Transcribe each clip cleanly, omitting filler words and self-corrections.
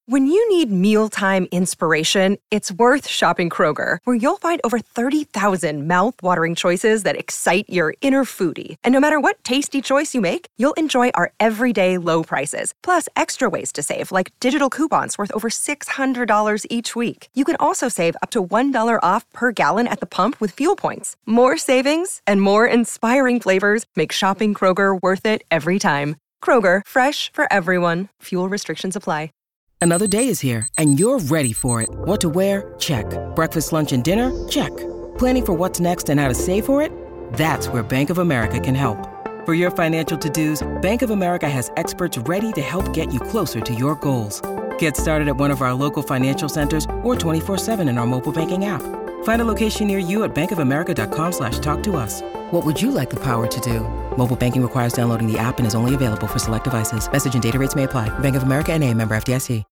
When you need mealtime inspiration, it's worth shopping Kroger, where you'll find over 30,000 mouth-watering choices that excite your inner foodie. And no matter what tasty choice you make, you'll enjoy our everyday low prices, plus extra ways to save, like digital coupons worth over $600 each week. You can also save up to $1 off per gallon at the pump with fuel points. More savings and more inspiring flavors make shopping Kroger worth it every time. Kroger, fresh for everyone. Fuel restrictions apply. Another day is here, and you're ready for it. What to wear? Check. Breakfast, lunch, and dinner? Check. Planning for what's next and how to save for it? That's where Bank of America can help. For your financial to-dos, Bank of America has experts ready to help get you closer to your goals. Get started at one of our local financial centers or 24/7 in our mobile banking app. Find a location near you at bankofamerica.com/talktous. What would you like the power to do? Mobile banking requires downloading the app and is only available for select devices. Message and data rates may apply. Bank of America N.A., member FDIC.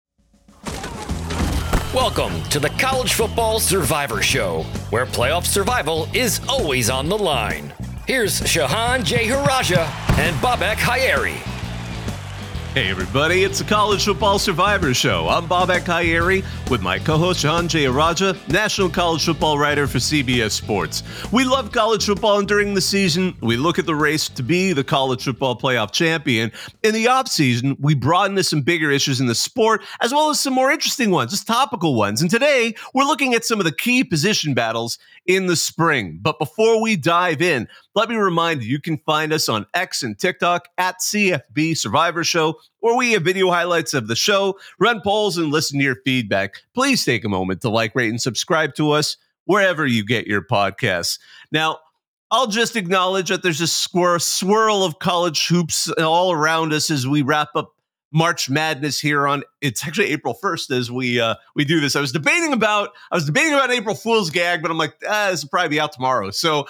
Welcome to the College Football Survivor Show, where playoff survival is always on the line. Here's Shahan Jeyarajah and Bobak Ha'Eri. Hey everybody, it's the College Football Survivor Show. I'm Bobak Ha'Eri with my co-host Shahan Jeyarajah, national college football writer for CBS Sports. We love college football, and during the season, we look at the race to be the college football playoff champion. In the offseason, we broaden to some bigger issues in the sport, as well as some more interesting ones, just topical ones. And today, we're looking at some of the key position battles in the spring. But before we dive in, let me remind you can find us on X and TikTok at CFB Survivor Show, where we have video highlights of the show, run polls, and listen to your feedback. Please take a moment to like, rate, and subscribe to us wherever you get your podcasts. Now, I'll just acknowledge that there's a swirl of college hoops all around us as we wrap up March Madness here on, it's actually April 1st as we do this. I was debating about April Fool's gag, but I'm like, this will probably be out tomorrow. So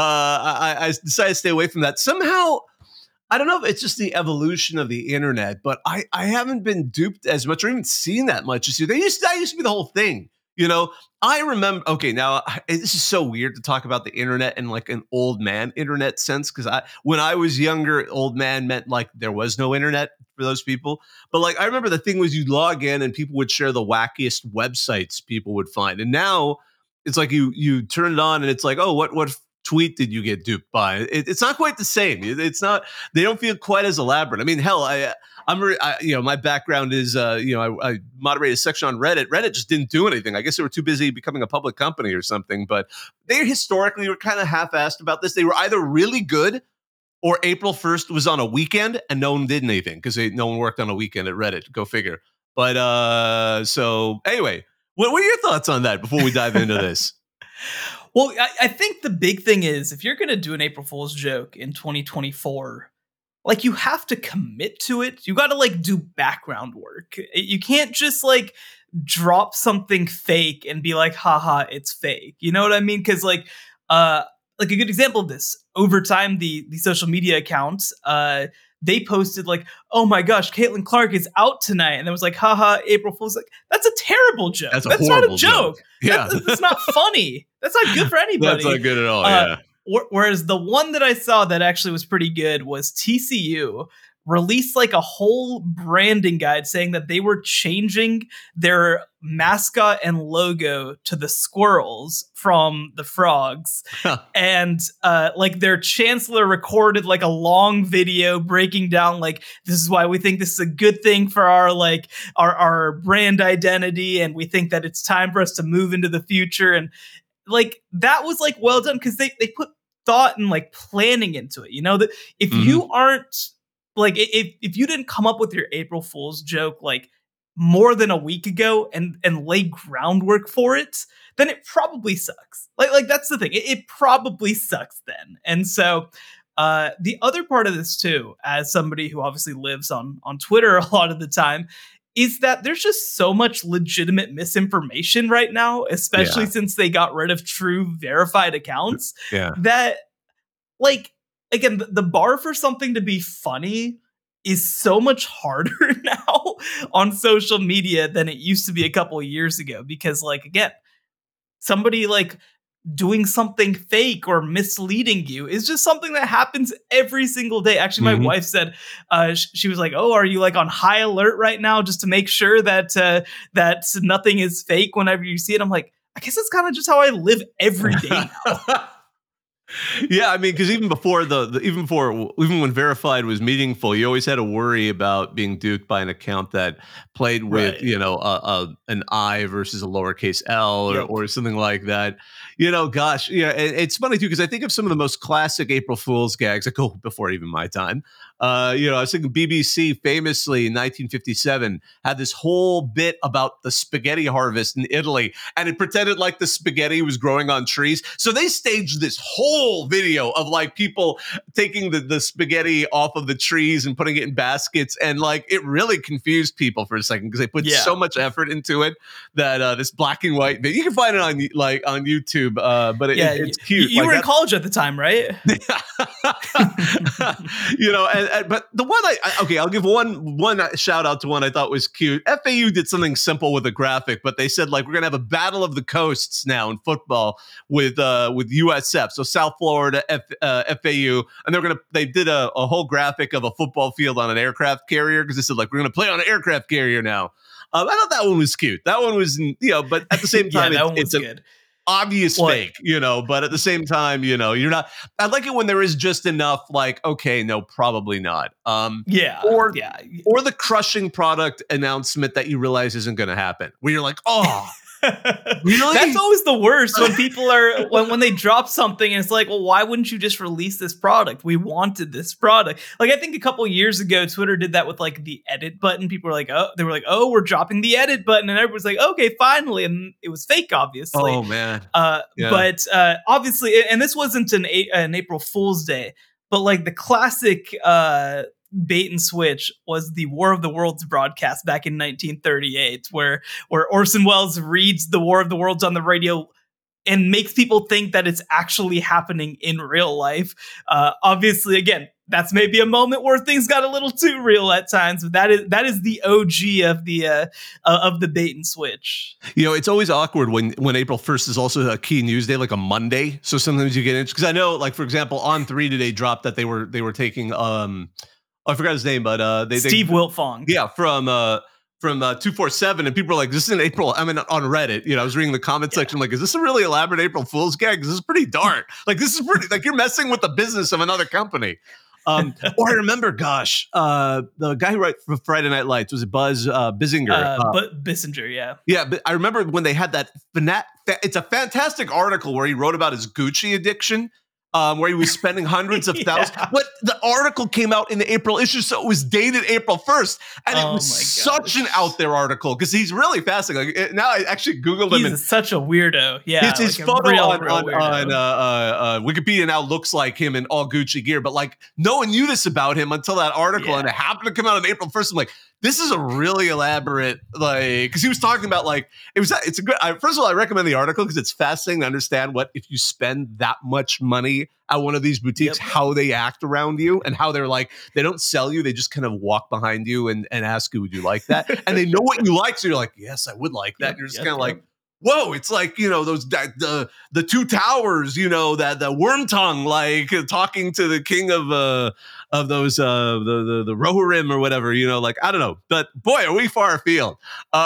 I decided to stay away from that. Somehow, I don't know if it's just the evolution of the internet, but I haven't been duped as much or even seen that much as you. That used to be the whole thing. You know, I remember, okay, now this is so weird to talk about the internet in like an old man internet sense, because when I was younger, old man meant like there was no internet for those people. But like, I remember the thing was you'd log in and people would share the wackiest websites people would find. And now it's like you turn it on and it's like, oh, what tweet did you get duped by? It's not quite the same. It's not, they don't feel quite as elaborate. I mean, hell, my background is, I moderated a section on Reddit. Reddit just didn't do anything. I guess they were too busy becoming a public company or something, but they historically were kind of half-assed about this. They were either really good or April 1st was on a weekend and no one did anything because no one worked on a weekend at Reddit. Go figure. But so anyway, what are your thoughts on that before we dive into this? Well, I think the big thing is if you're going to do an April Fool's joke in 2024, like you have to commit to it. You got to like do background work. You can't just like drop something fake and be like, haha, it's fake. You know what I mean? Because like a good example of this, over time, the social media accounts, they posted like, oh my gosh, Caitlin Clark is out tonight. And it was like, haha, April Fool's. Like, that's a terrible joke. That's not a joke. Yeah. That's not funny. That's not good for anybody. That's not good at all, yeah. Whereas the one that I saw that actually was pretty good was TCU released like a whole branding guide saying that they were changing their mascot and logo to the squirrels from the frogs. And like their chancellor recorded like a long video breaking down like, this is why we think this is a good thing for our like our brand identity, and we think that it's time for us to move into the future. And like that was like well done because they put thought and like planning into it. You know, that if you aren't like, if you didn't come up with your April Fool's joke like more than a week ago and lay groundwork for it, then it probably sucks. Like that's the thing. It probably sucks then. And so the other part of this too, as somebody who obviously lives on Twitter a lot of the time, is that there's just so much legitimate misinformation right now, especially since they got rid of true verified accounts. That like, again, the bar for something to be funny is so much harder now on social media than it used to be a couple of years ago. Because like, again, somebody like doing something fake or misleading you is just something that happens every single day. Actually, my wife said, she was like, "Oh, are you like on high alert right now just to make sure that that nothing is fake whenever you see it?" I'm like, I guess it's kind of just how I live every day now. Yeah, I mean, because even before even when Verified was meaningful, you always had to worry about being duped by an account that played with an I versus a lowercase L or something like that. Gosh, yeah, it's funny too because I think of some of the most classic April Fool's gags that go before even my time. I was thinking BBC famously in 1957 had this whole bit about the spaghetti harvest in Italy, and it pretended like the spaghetti was growing on trees. So they staged this whole video of like people taking the spaghetti off of the trees and putting it in baskets, and like it really confused people for a second because they put so much effort into it that this black and white video, you can find it on YouTube, but it's cute. You were in college at the time, right? But the one I'll give one shout out to one I thought was cute. FAU did something simple with a graphic, but they said like we're gonna have a battle of the coasts now in football with USF, so South Florida FAU, and they did a whole graphic of a football field on an aircraft carrier because they said like we're gonna play on an aircraft carrier now. I thought that one was cute. That one was but at the same time it's good. Obvious fake, but at the same time, you're not. I like it when there is just enough, like, okay, no, probably not. Or the crushing product announcement that you realize isn't going to happen, where you're like, oh. Really? That's always the worst when people are when they drop something and it's like, well, why wouldn't you just release this product? We wanted this product. Like I think a couple years ago, Twitter did that with like the edit button. People were like, oh, we're dropping the edit button, and everyone's like, okay, finally, and it was fake, obviously. Oh man. But obviously, and this wasn't an April Fool's Day, but like the classic bait and switch was the War of the Worlds broadcast back in 1938, where Orson Welles reads the War of the Worlds on the radio and makes people think that it's actually happening in real life. Obviously, again, that's maybe a moment where things got a little too real at times, but that is the OG of the bait and switch. It's always awkward when April 1st is also a key news day, like a Monday. So sometimes you get into, because I know, like for example, On3 today dropped that they were taking I forgot his name, but Steve Wiltfong. Yeah, from 247, and people are like, "This is an April." I mean, on Reddit, I was reading the comment section, like, "Is this a really elaborate April Fool's gag? This is pretty dark. Like, this is pretty like you're messing with the business of another company." Or I remember, gosh, the guy who wrote for Friday Night Lights, was it Buzz Bissinger? Bissinger, yeah. But I remember when they had that. It's a fantastic article where he wrote about his Gucci addiction. Where he was spending hundreds of thousands. But the article came out in the April issue, so it was dated April 1st. And it was such an out there article because he's really fascinating. Like, now I actually Googled him. He's such a weirdo. Yeah. It's his photo on Wikipedia now looks like him in all Gucci gear. But like no one knew this about him until that article. And it happened to come out on April 1st. I'm like, this is a really elaborate, like, because he was talking about like, it's a good, first of all, I recommend the article because it's fascinating to understand if you spend that much money at one of these boutiques, how they act around you and how they're like, they don't sell you. They just kind of walk behind you and ask you, would you like that? And they know what you like. So you're like, yes, I would like that. And you're just kind of like, whoa, it's like, those the two towers, that the worm tongue, like talking to the king of those the Rohirrim or whatever, like, I don't know. But boy, are we far afield.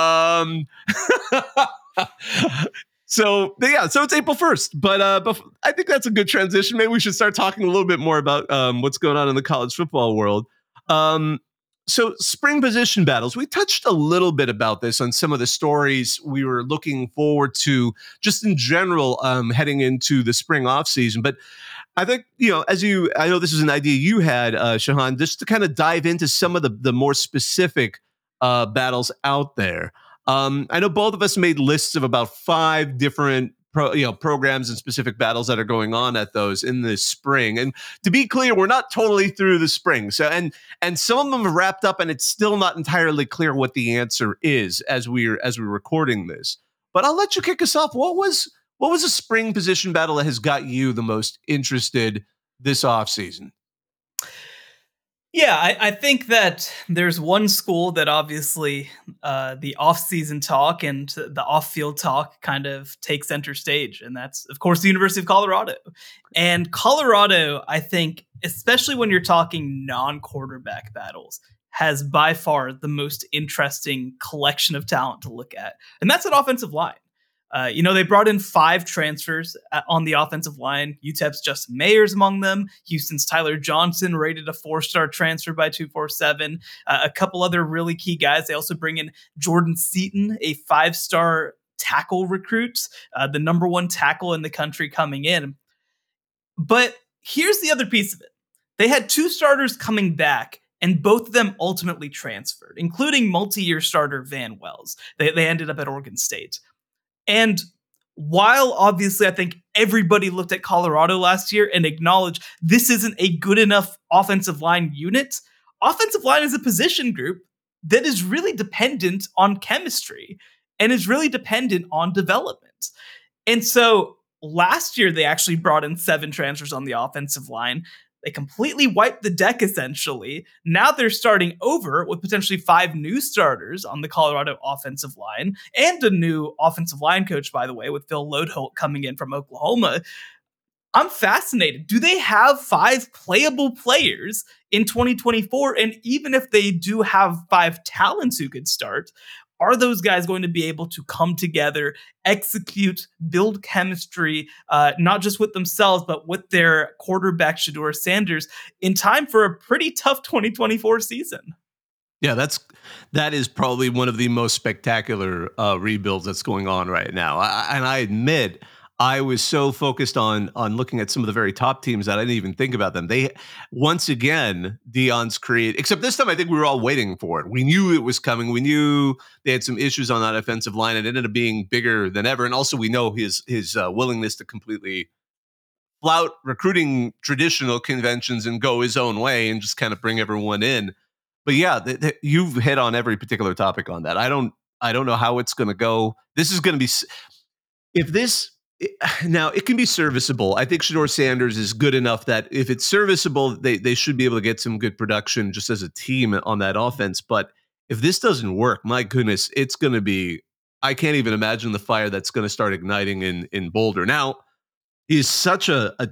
So it's April 1st, but I think that's a good transition. Maybe we should start talking a little bit more about what's going on in the college football world. So spring position battles, we touched a little bit about this on some of the stories we were looking forward to just in general heading into the spring off season. But I think, I know this is an idea you had, Shahan, just to kind of dive into some of the more specific battles out there. I know both of us made lists of about 5 different programs and specific battles that are going on at those in the spring. And to be clear, we're not totally through the spring. So and some of them have wrapped up, and it's still not entirely clear what the answer is as we're recording this. But I'll let you kick us off. What was a spring position battle that has got you the most interested this offseason? Yeah, I think that there's one school that obviously the off-season talk and the off-field talk kind of takes center stage, and that's, of course, the University of Colorado. And Colorado, I think, especially when you're talking non-quarterback battles, has by far the most interesting collection of talent to look at, and that's an offensive line. They brought in 5 transfers on the offensive line. UTEP's Justin Mayer's among them. Houston's Tyler Johnson, rated a 4-star transfer by 247. A couple other really key guys. They also bring in Jordan Seaton, a 5-star tackle recruit, the number 1 tackle in the country coming in. But here's the other piece of it. They had 2 starters coming back, and both of them ultimately transferred, including multi-year starter Van Wells. They ended up at Oregon State. And while obviously I think everybody looked at Colorado last year and acknowledged this isn't a good enough offensive line unit, offensive line is a position group that is really dependent on chemistry and is really dependent on development. And so last year, they actually brought in 7 transfers on the offensive line. They completely wiped the deck, essentially. Now they're starting over with potentially 5 new starters on the Colorado offensive line and a new offensive line coach, by the way, with Phil Lodeholt coming in from Oklahoma. I'm fascinated. Do they have 5 playable players in 2024? And even if they do have 5 talents who could start, are those guys going to be able to come together, execute, build chemistry, not just with themselves, but with their quarterback, Shedeur Sanders, in time for a pretty tough 2024 season? Yeah, that is probably one of the most spectacular rebuilds that's going on right now. And I admit, I was so focused on looking at some of the very top teams that I didn't even think about them. They, once again, Deion's except this time I think we were all waiting for it. We knew it was coming. We knew they had some issues on that offensive line. It ended up being bigger than ever. And also we know his willingness to completely flout recruiting traditional conventions and go his own way and just kind of bring everyone in. But yeah, you've hit on every particular topic on that. I don't know how it's going to go. This is going to be, now, it can be serviceable. I think Shedeur Sanders is good enough that if it's serviceable, they should be able to get some good production just as a team on that offense. But if this doesn't work, my goodness, it's going to be, I can't even imagine the fire that's going to start igniting in Boulder. Now, he's such has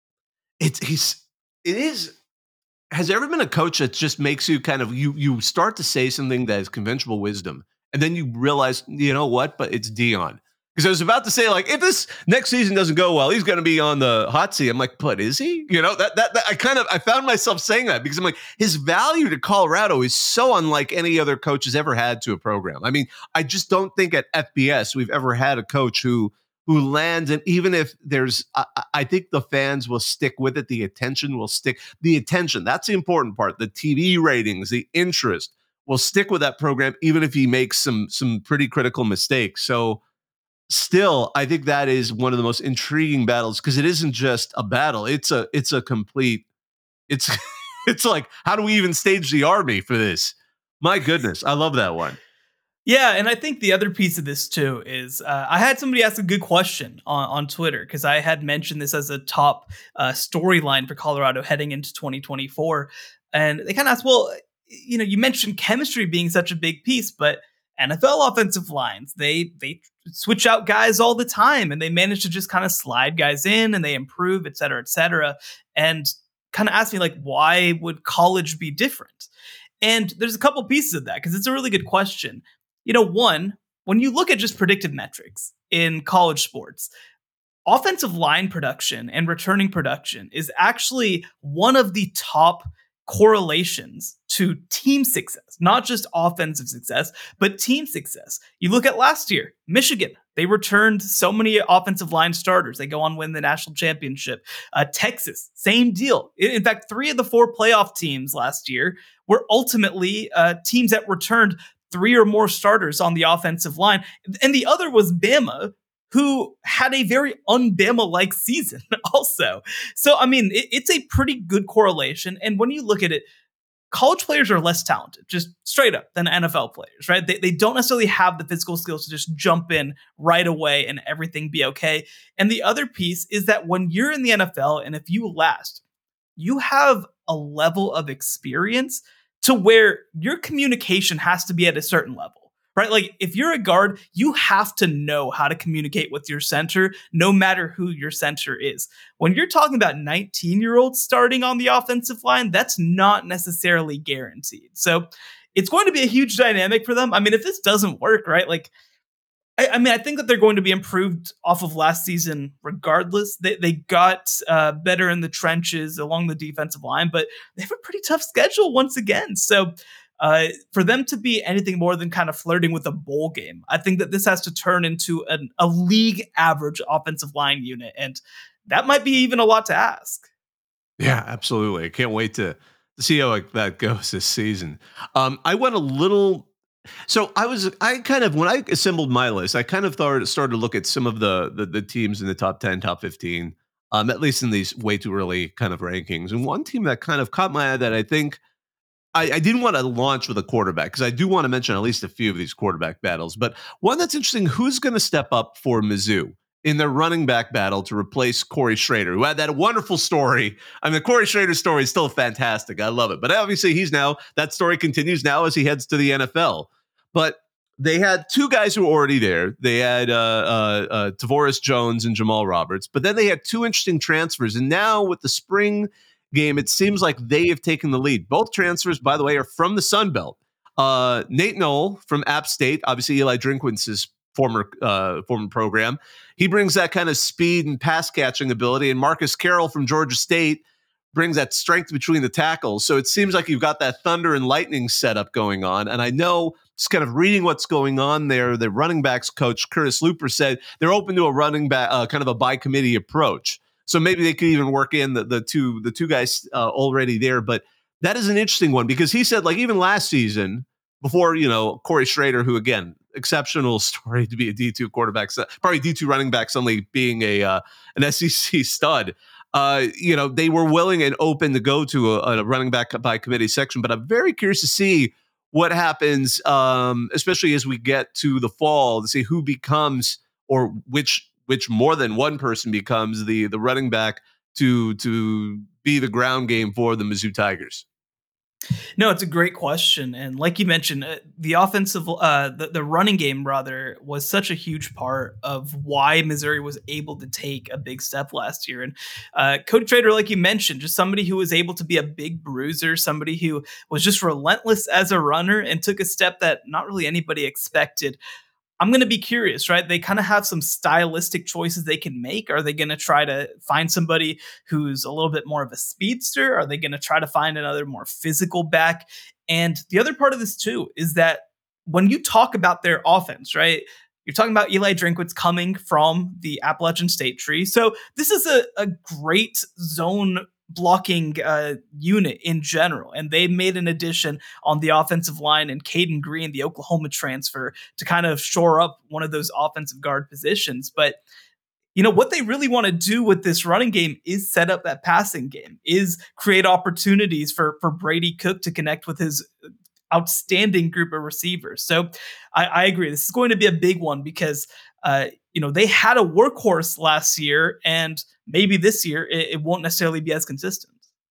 there ever been a coach that just makes you kind of, you start to say something that is conventional wisdom, and then you realize, you know what, but it's Deion. Because I was about to say, like, if this next season doesn't go well, he's going to be on the hot seat. I'm like, but is he? You know, I found myself saying that because I'm like, his value to Colorado is so unlike any other coach has ever had to a program. I mean, I just don't think at FBS we've ever had a coach who lands, and even if there's, I think the fans will stick with it. The attention will stick. The attention, that's the important part. The TV ratings, the interest will stick with that program, even if he makes some pretty critical mistakes. So, still, I think that is one of the most intriguing battles because it isn't just a battle. It's a complete, it's like, how do we even stage the army for this? My goodness. I love that one. Yeah. And I think the other piece of this too is I had somebody ask a good question on Twitter because I had mentioned this as a top storyline for Colorado heading into 2024. And they kind of asked, well, you mentioned chemistry being such a big piece, but NFL offensive lines, they switch out guys all the time and they manage to just kind of slide guys in and they improve, et cetera, and kind of ask me, like, why would college be different? And there's a couple pieces of that because it's a really good question. One, when you look at just predictive metrics in college sports, offensive line production and returning production is actually one of the top correlations to team success, not just offensive success, but team success. You look at last year, Michigan, they returned so many offensive line starters. They go on to win the national championship. Texas, same deal. In fact, 3 of the 4 playoff teams last year were ultimately teams that returned 3 or more starters on the offensive line. And the other was Bama, who had a very un-Bama-like season also. So, I mean, it's a pretty good correlation. And when you look at it, college players are less talented, just straight up, than NFL players, right? They don't necessarily have the physical skills to just jump in right away and everything be okay. And the other piece is that when you're in the NFL, and if you last, you have a level of experience to where your communication has to be at a certain level, right? Like if you're a guard, you have to know how to communicate with your center, no matter who your center is. When you're talking about 19-year-olds starting on the offensive line, that's not necessarily guaranteed. So it's going to be a huge dynamic for them. I mean, if this doesn't work, right? Like, I think that they're going to be improved off of last season regardless. They got better in the trenches along the defensive line, but they have a pretty tough schedule once again. So for them to be anything more than kind of flirting with a bowl game, I think that this has to turn into a league average offensive line unit. And that might be even a lot to ask. Yeah, absolutely. I can't wait to see how that goes this season. I went a little... So I kind of, when I assembled my list, I kind of started to look at some of the teams in the top 10, top 15, at least in these way too early kind of rankings. And one team that kind of caught my eye that I think I didn't want to launch with a quarterback, because I do want to mention at least a few of these quarterback battles. But one that's interesting, who's going to step up for Mizzou in their running back battle to replace Corey Schrader, who had that wonderful story. I mean, the Corey Schrader story is still fantastic. I love it. But obviously that story continues now as he heads to the NFL. But they had two guys who were already there. They had Tavoris Jones and Jamal Roberts. But then they had two interesting transfers. And now with the spring game, it seems like they have taken the lead. Both transfers, by the way, are from the Sun Belt. Nate Knoll from App State, obviously Eli Drinkwitz' former program. He brings that kind of speed and pass catching ability. And Marcus Carroll from Georgia State brings that strength between the tackles. So it seems like you've got that thunder and lightning setup going on. And I know, just kind of reading what's going on there, the running backs coach, Curtis Looper, said they're open to a running back, kind of a by committee approach. So maybe they could even work in the two guys already there. But that is an interesting one, because he said, like, even last season, before, Corey Schrader, who, again, exceptional story to be a D2 quarterback, probably D2 running back, suddenly being an SEC stud. They were willing and open to go to a running back by committee section. But I'm very curious to see what happens, especially as we get to the fall, to see who becomes, or which more than one person becomes the running back to be the ground game for the Mizzou Tigers. No, it's a great question. And like you mentioned, the offensive, the running game, rather, was such a huge part of why Missouri was able to take a big step last year. And Cody Schrader, like you mentioned, just somebody who was able to be a big bruiser, somebody who was just relentless as a runner and took a step that not really anybody expected. I'm going to be curious, right? They kind of have some stylistic choices they can make. Are they going to try to find somebody who's a little bit more of a speedster? Are they going to try to find another more physical back? And the other part of this too is that when you talk about their offense, right, you're talking about Eli Drinkwitz coming from the Appalachian State tree. So this is a great zone blocking unit in general. And they made an addition on the offensive line and Caden Green, the Oklahoma transfer, to kind of shore up one of those offensive guard positions. But what they really want to do with this running game is set up that passing game, is create opportunities for Brady Cook to connect with his outstanding group of receivers. So I agree. This is going to be a big one because, they had a workhorse last year, and maybe this year it won't necessarily be as consistent.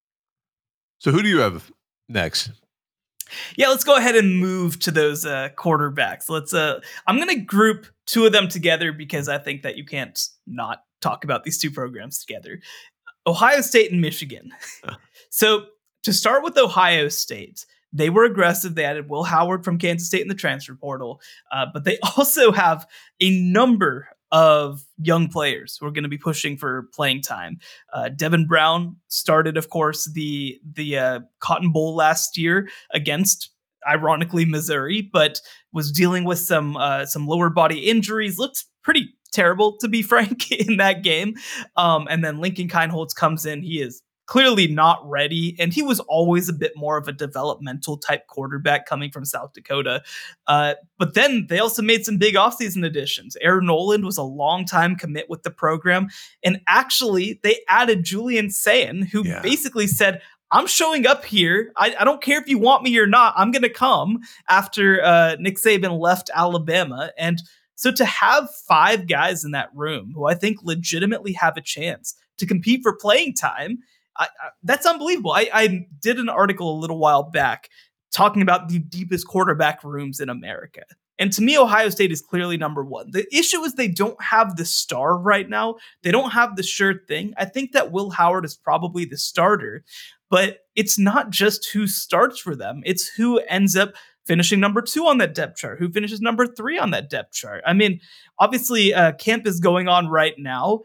So who do you have next? Yeah, let's go ahead and move to those quarterbacks. I'm going to group two of them together because I think that you can't not talk about these two programs together. Ohio State and Michigan. So to start with Ohio State, they were aggressive. They added Will Howard from Kansas State in the transfer portal, but they also have a number of young players who are going to be pushing for playing time. Devin Brown started, of course, the Cotton Bowl last year against, ironically, Missouri, but was dealing with some lower body injuries. Looked pretty terrible, to be frank, in that game. And then Lincoln Kienholz comes in. He is clearly not ready, and he was always a bit more of a developmental type quarterback coming from South Dakota. But then they also made some big offseason additions. Aaron Noland was a long-time commit with the program, and actually they added Julian Sayin, who basically said, I'm showing up here. I don't care if you want me or not. I'm going to come, after Nick Saban left Alabama. And so to have 5 guys in that room who I think legitimately have a chance to compete for playing time, That's unbelievable. I did an article a little while back talking about the deepest quarterback rooms in America. And to me, Ohio State is clearly number one. The issue is they don't have the star right now. They don't have the sure thing. I think that Will Howard is probably the starter, but it's not just who starts for them. It's who ends up finishing number 2 on that depth chart, who finishes number 3 on that depth chart. I mean, obviously, camp is going on right now.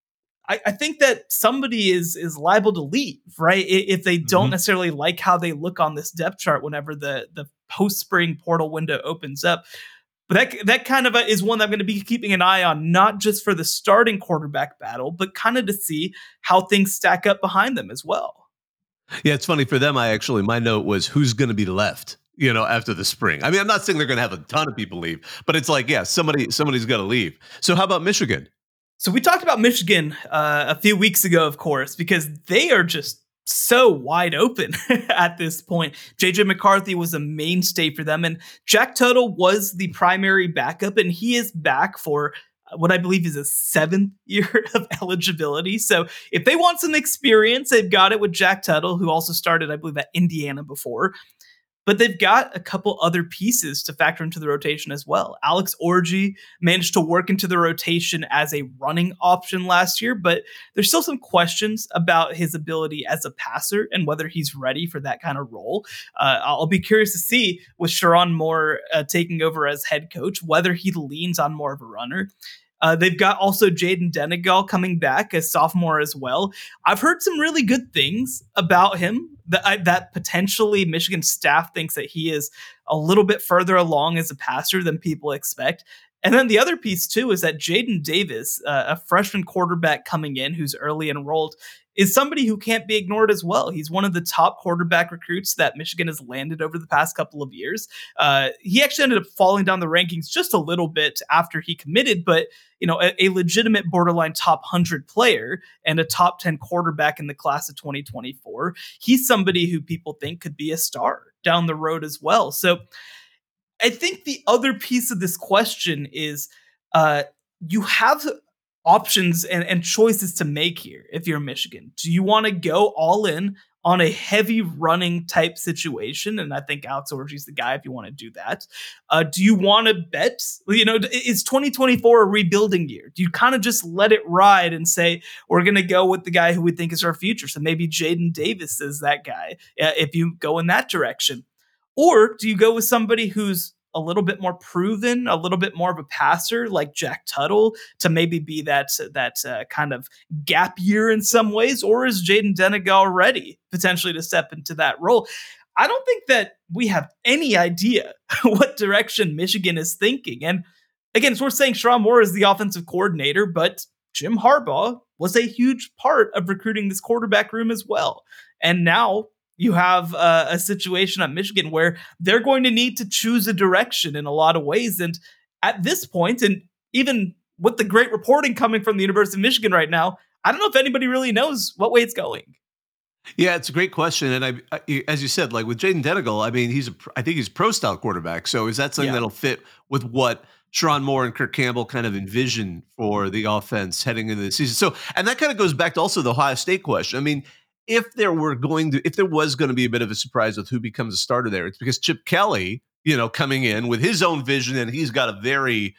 I think that somebody is liable to leave, right? If they don't necessarily like how they look on this depth chart whenever the post-spring portal window opens up. But that kind of is one that I'm going to be keeping an eye on, not just for the starting quarterback battle, but kind of to see how things stack up behind them as well. Yeah, it's funny for them. My note was who's going to be left, after the spring. I mean, I'm not saying they're going to have a ton of people leave, but it's like, yeah, somebody's got to leave. So how about Michigan? So we talked about Michigan a few weeks ago, of course, because they are just so wide open at this point. JJ McCarthy was a mainstay for them, and Jack Tuttle was the primary backup, and he is back for what I believe is a 7th year of eligibility. So if they want some experience, they've got it with Jack Tuttle, who also started, I believe, at Indiana before. But they've got a couple other pieces to factor into the rotation as well. Alex Orji managed to work into the rotation as a running option last year, but there's still some questions about his ability as a passer and whether he's ready for that kind of role. I'll be curious to see with Sherrone Moore taking over as head coach, whether he leans on more of a runner. They've got also Jaden Denegal coming back as sophomore as well. I've heard some really good things about him that potentially Michigan staff thinks that he is a little bit further along as a passer than people expect. And then the other piece, too, is that Jaden Davis, a freshman quarterback coming in who's early enrolled, is somebody who can't be ignored as well. He's one of the top quarterback recruits that Michigan has landed over the past couple of years. He actually ended up falling down the rankings just a little bit after he committed, but a legitimate borderline top 100 player and a top 10 quarterback in the class of 2024. He's somebody who people think could be a star down the road as well. So I think the other piece of this question is you have options and choices to make here if you're Michigan. Do you want to go all in on a heavy running type situation? And I think Alex Orji is the guy if you want to do that. Do you want to bet? Is 2024 a rebuilding year? Do you kind of just let it ride and say, we're going to go with the guy who we think is our future? So maybe Jaden Davis is that guy if you go in that direction. Or do you go with somebody who's a little bit more proven, a little bit more of a passer like Jack Tuttle to maybe be that kind of gap year in some ways? Or is Jaden Denegal ready potentially to step into that role? I don't think that we have any idea what direction Michigan is thinking. And again, it's worth saying Sherrone Moore is the offensive coordinator, but Jim Harbaugh was a huge part of recruiting this quarterback room as well. And now you have a situation at Michigan where they're going to need to choose a direction in a lot of ways. And at this point, and even with the great reporting coming from the University of Michigan right now, I don't know if anybody really knows what way it's going. Yeah, it's a great question. And as you said, like with Jaden Denegal, I mean, I think he's a pro style quarterback. So is that something that'll fit with what Sherrone Moore and Kirk Campbell kind of envision for the offense heading into the season? So, and that kind of goes back to also the Ohio State question. I mean, if there was going to be a bit of a surprise with who becomes a starter there, it's because Chip Kelly, coming in with his own vision, and he's got a very,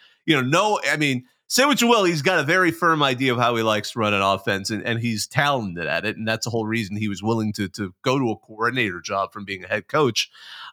say what you will, he's got a very firm idea of how he likes to run an offense, and he's talented at it, and that's the whole reason he was willing to go to a coordinator job from being a head coach.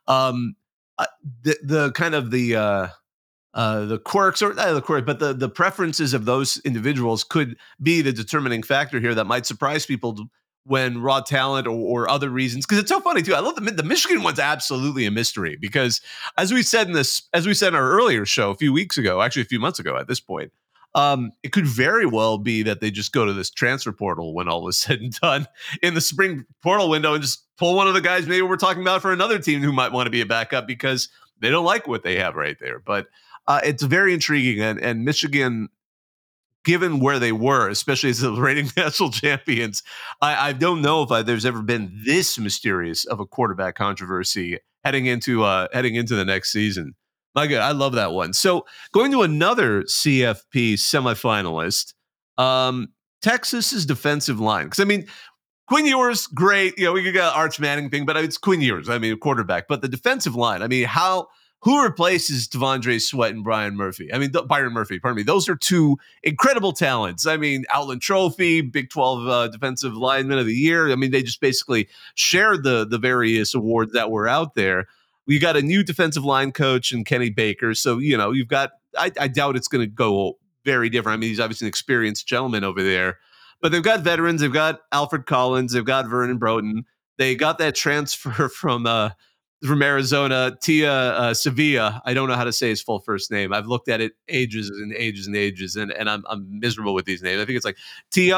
The kind of the quirks, or not the quirks, but the preferences of those individuals could be the determining factor here that might surprise people when raw talent or other reasons. Because it's so funny too. I love the Michigan one's absolutely a mystery because as we said in our earlier show a few months ago at this point, it could very well be that they just go to this transfer portal when all is said and done in the spring portal window and just pull one of the guys maybe we're talking about for another team who might want to be a backup because they don't like what they have right there. But it's very intriguing. And Michigan, given where they were, especially as the reigning national champions, I don't know if there's ever been this mysterious of a quarterback controversy heading into the next season. My God, I love that one. So going to another CFP semifinalist, Texas's defensive line. Because I mean, Quinn Ewers, great. We could get Arch Manning thing, but it's Quinn Ewers. I mean, a quarterback. But the defensive line, I mean, who replaces Devondre Sweat and Byron Murphy? Pardon me. Those are two incredible talents. I mean, Outland Trophy, Big 12 Defensive Lineman of the Year. I mean, they just basically shared the various awards that were out there. We got a new defensive line coach in Kenny Baker. So, you've got, I doubt it's going to go very different. I mean, he's obviously an experienced gentleman over there. But they've got veterans. They've got Alfred Collins. They've got Vernon Broughton. They got that transfer from Arizona, Tia Sevilla. I don't know how to say his full first name. I've looked at it ages and ages and ages, and I'm miserable with these names. I think it's like Tia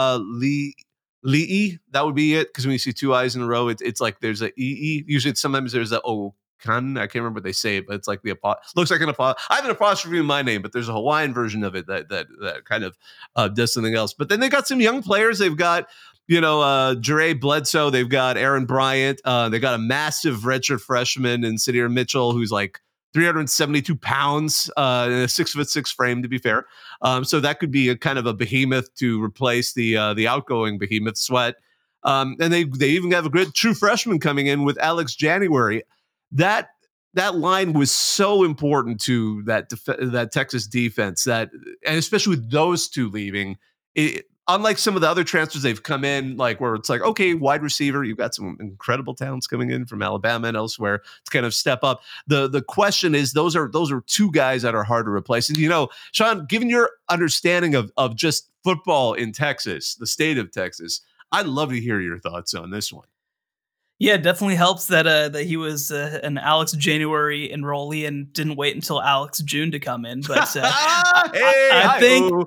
Li'i. That would be it, because when you see two I's in a row, it's like there's a E. Usually, sometimes there's a O. I can't remember what they say, but it's like looks like an apostrophe. I have an apostrophe in my name, but there's a Hawaiian version of it that kind of does something else. But then they got some young players. They've got Jere Bledsoe. They've got Aaron Bryant. They got a massive redshirt freshman in Sydir Mitchell, who's like 372 pounds in a 6'6" frame, to be fair. So that could be a kind of a behemoth to replace the outgoing behemoth Sweat. And they even have a good true freshman coming in with Alex January. That line was so important to that Texas defense, and especially with those two leaving, unlike some of the other transfers they've come in, like where it's like, okay, wide receiver, you've got some incredible talents coming in from Alabama and elsewhere to kind of step up. The question is, those are two guys that are hard to replace. And Sean, given your understanding of just football in Texas, the state of Texas, I'd love to hear your thoughts on this one. Yeah, it definitely helps that he was an Alex January enrollee and didn't wait until Alex June to come in. But I think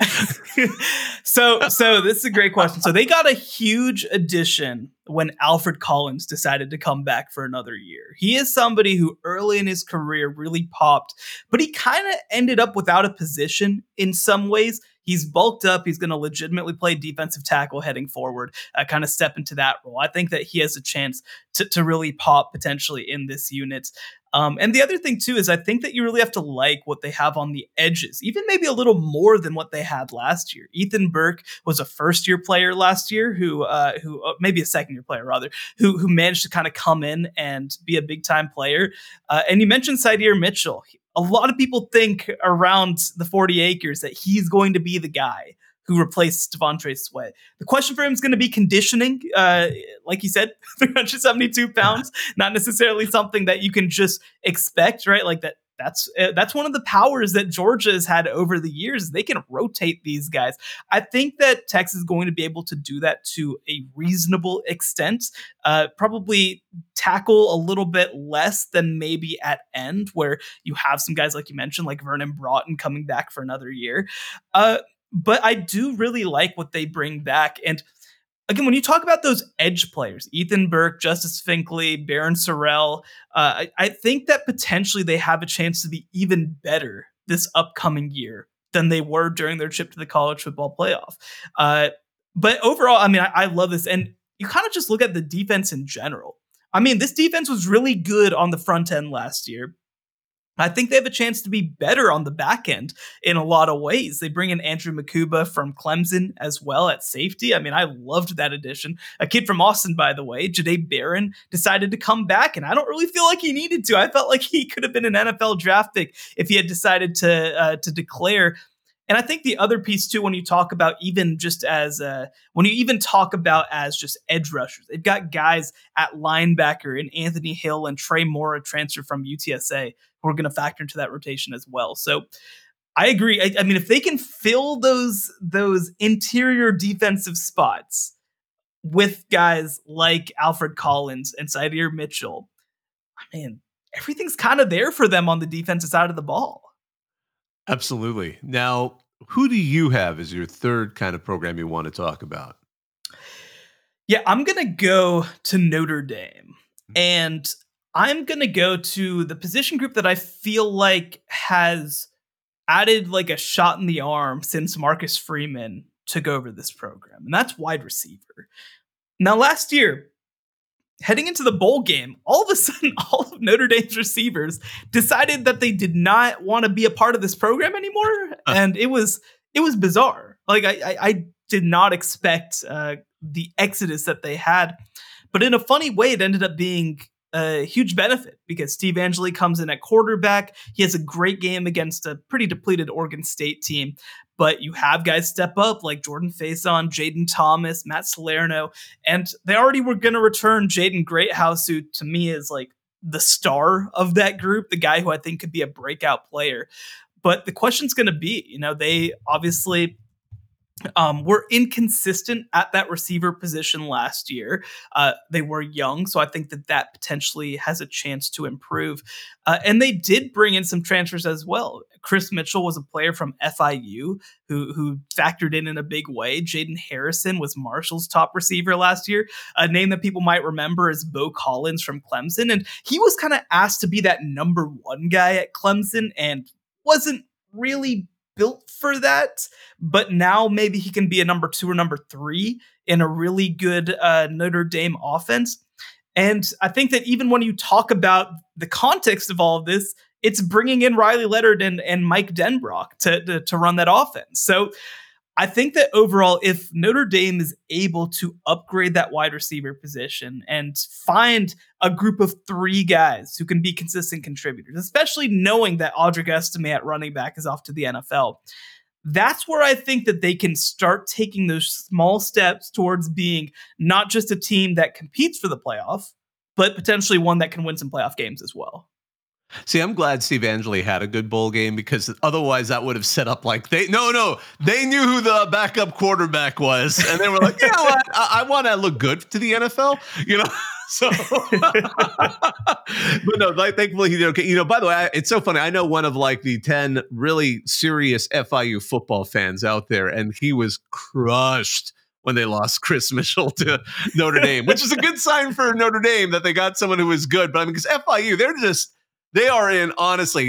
so. This is a great question. So they got a huge addition when Alfred Collins decided to come back for another year. He is somebody who early in his career really popped, but he kind of ended up without a position in some ways. He's bulked up. He's going to legitimately play defensive tackle heading forward, kind of step into that role. I think that he has a chance to really pop potentially in this unit. And the other thing, too, is I think that you really have to like what they have on the edges, even maybe a little more than what they had last year. Ethan Burke was a first-year player last year who maybe a second-year player, rather, who managed to kind of come in and be a big-time player. And you mentioned Sydir Mitchell. A lot of people think around the 40 acres that he's going to be the guy who replaced Devondre Sweat. The question for him is going to be conditioning. Like you said, 372 pounds, not necessarily something that you can just expect, right? Like that's one of the powers that Georgia has had over the years. They can rotate these guys. I think that Texas is going to be able to do that to a reasonable extent. Probably tackle a little bit less than maybe at end, where you have some guys like you mentioned, like Vernon Broughton coming back for another year. But I do really like what they bring back. And again, when you talk about those edge players, Ethan Burke, Justice Finkley, Barron Sorrell, I think that potentially they have a chance to be even better this upcoming year than they were during their trip to the college football playoff. But overall, I mean, I love this. And you kind of just look at the defense in general. I mean, this defense was really good on the front end last year. I think they have a chance to be better on the back end in a lot of ways. They bring in Andrew Makuba from Clemson as well at safety. I mean, I loved that addition. A kid from Austin, by the way, Jahdae Barron, decided to come back, and I don't really feel like he needed to. I felt like he could have been an NFL draft pick if he had decided to declare. And I think the other piece too, when you talk about even just as just edge rushers, they've got guys at linebacker in Anthony Hill and Trey Moore, a transfer from UTSA, who are going to factor into that rotation as well. So I agree. I mean, if they can fill those interior defensive spots with guys like Alfred Collins and Sydir Mitchell, I mean, everything's kind of there for them on the defensive side of the ball. Absolutely. Now, who do you have as your third kind of program you want to talk about? Yeah, I'm going to go to Notre Dame. And I'm going to go to the position group that I feel like has added like a shot in the arm since Marcus Freeman took over this program. And that's wide receiver. Now, last year, heading into the bowl game, all of a sudden, all of Notre Dame's receivers decided that they did not want to be a part of this program anymore. And it was bizarre. Like I did not expect the exodus that they had. But in a funny way, it ended up being a huge benefit because Steve Angeli comes in at quarterback. He has a great game against a pretty depleted Oregon State team. But you have guys step up like Jordan Faison, Jaden Thomas, Matt Salerno, and they already were going to return Jaden Greathouse, who to me is like the star of that group, the guy who I think could be a breakout player. But the question's going to be, they obviously were inconsistent at that receiver position last year. They were young, so I think that potentially has a chance to improve. And they did bring in some transfers as well. Chris Mitchell was a player from FIU who factored in a big way. Jaden Harrison was Marshall's top receiver last year. A name that people might remember is Bo Collins from Clemson. And he was kind of asked to be that number one guy at Clemson and wasn't really built for that, but now maybe he can be a number 2 or number 3 in a really good Notre Dame offense. And I think that even when you talk about the context of all of this, it's bringing in Riley Leonard and Mike Denbrock to run that offense. So I think that overall, if Notre Dame is able to upgrade that wide receiver position and find a group of 3 guys who can be consistent contributors, especially knowing that Audric Estime at running back is off to the NFL, that's where I think that they can start taking those small steps towards being not just a team that competes for the playoff, but potentially one that can win some playoff games as well. See, I'm glad Steve Angeli had a good bowl game because otherwise that would have set up like they knew who the backup quarterback was, and they were like, you know what, I want to look good to the NFL, So, but no, like, thankfully he did okay. By the way, it's so funny. I know one of like the 10 really serious FIU football fans out there, and he was crushed when they lost Chris Mitchell to Notre Dame, which is a good sign for Notre Dame that they got someone who was good. But I mean, because FIU, they are in, honestly,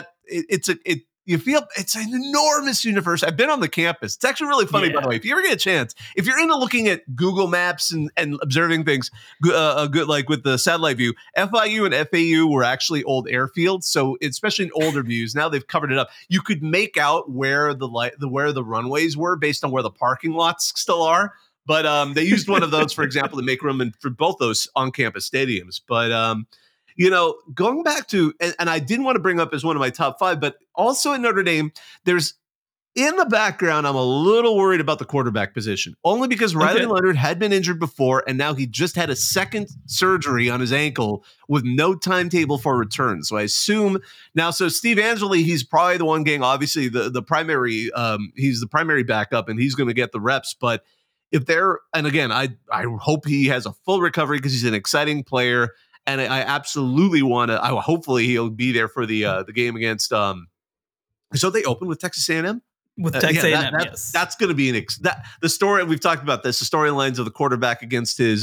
you feel it's an enormous universe. I've been on the campus. It's actually really funny, by the way. If you ever get a chance, if you're into looking at Google Maps and observing things, good like with the satellite view, FIU and FAU were actually old airfields. So especially in older views, now they've covered it up. You could make out where the runways were based on where the parking lots still are. But they used one of those, for example, to make room for both those on-campus stadiums. But going back to, and I didn't want to bring up as one of my top 5, but also in Notre Dame, there's in the background, I'm a little worried about the quarterback position, only because Riley Leonard had been injured before, and now he just had a second surgery on his ankle with no timetable for return. So I assume now, so Steve Angeli, he's probably the one getting, obviously, the primary, he's the primary backup, and he's going to get the reps, but if they're, and again, I hope he has a full recovery because he's an exciting player. And I absolutely want to. Hopefully, he'll be there for the game against. So they open with Texas A&M. With Texas A&M, yes. That's going to be the story. We've talked about this. The storylines of the quarterback against his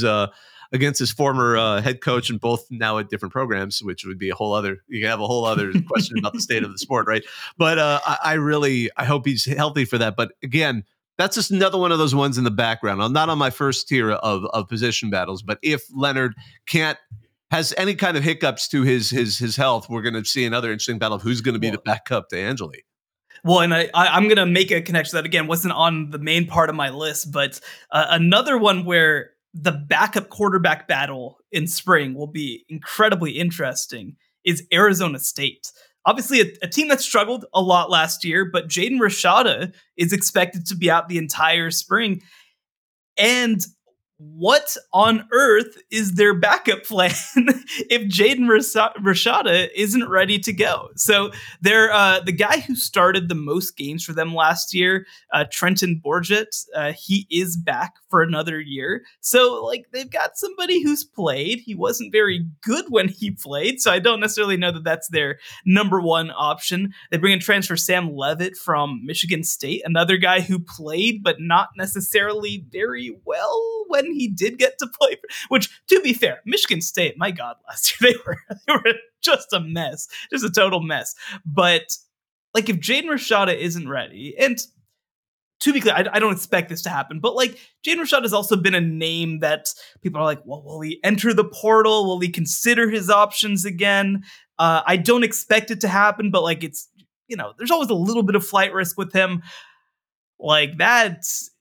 former head coach, and both now at different programs, which would be a whole other. You can have a whole other question about the state of the sport, right? But I hope he's healthy for that. But again, that's just another one of those ones in the background. I'm not on my first tier of position battles, but if Leonard has any kind of hiccups to his health, we're going to see another interesting battle of who's going to be the backup to Angeli. Well, and I'm going to make a connection that, again, wasn't on the main part of my list, but another one where the backup quarterback battle in spring will be incredibly interesting is Arizona State. Obviously, a team that struggled a lot last year, but Jaden Rashada is expected to be out the entire spring. And what on earth is their backup plan if Jaden Rashada isn't ready to go? So they're the guy who started the most games for them last year, Trenton Bourget, he is back for another year. So like they've got somebody who's played. He wasn't very good when he played, so I don't necessarily know that that's their number one option. They bring in transfer Sam Levitt from Michigan State, another guy who played but not necessarily very well when he did get to play, which, to be fair, Michigan State, my God, last year they were just a mess, just a total mess. But like, if Jaden Rashada isn't ready, and to be clear, I don't expect this to happen, but like, Jaden Rashada has also been a name that people are like, well, will he enter the portal? Will he consider his options again? I don't expect it to happen, but like, it's, there's always a little bit of flight risk with him. Like that,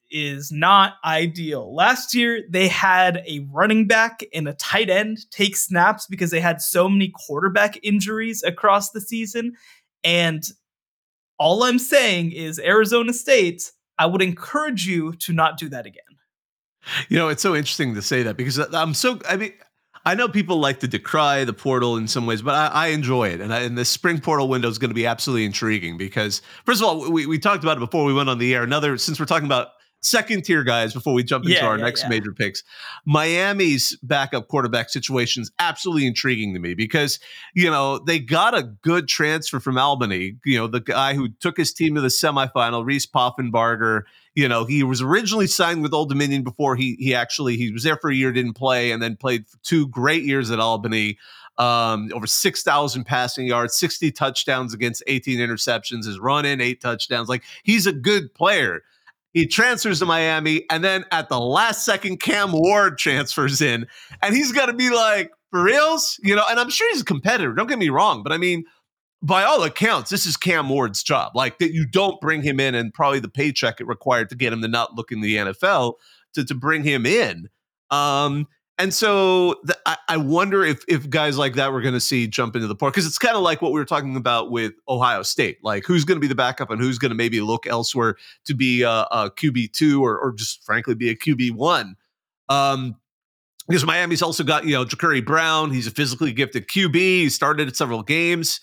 is not ideal. Last year, they had a running back and a tight end take snaps because they had so many quarterback injuries across the season. And all I'm saying is, Arizona State, I would encourage you to not do that again. It's so interesting to say that because I know people like to decry the portal in some ways, but I enjoy it. And the spring portal window is going to be absolutely intriguing because, first of all, we talked about it before we went on the air. Since we're talking about second tier guys before we jump into our next major picks, Miami's backup quarterback situation is absolutely intriguing to me because, they got a good transfer from Albany, the guy who took his team to the semifinal, Reese Poffenbarger. He was originally signed with Old Dominion before he was there for a year, didn't play, and then played for 2 great years at Albany. Over 6,000 passing yards, 60 touchdowns against 18 interceptions, his run in 8 touchdowns. Like, he's a good player. He transfers to Miami, and then at the last second, Cam Ward transfers in, and he's got to be like, for reals? And I'm sure he's a competitor. Don't get me wrong, but I mean, by all accounts, this is Cam Ward's job. Like, that you don't bring him in and probably the paycheck it required to get him to not look in the NFL to bring him in. And so I wonder if guys like that we're going to see jump into the portal, because it's kind of like what we were talking about with Ohio State. Like, who's going to be the backup and who's going to maybe look elsewhere to be a QB2 or just frankly be a QB1. Because Miami's also got, Ja'Curry Brown. He's a physically gifted QB. He started at several games.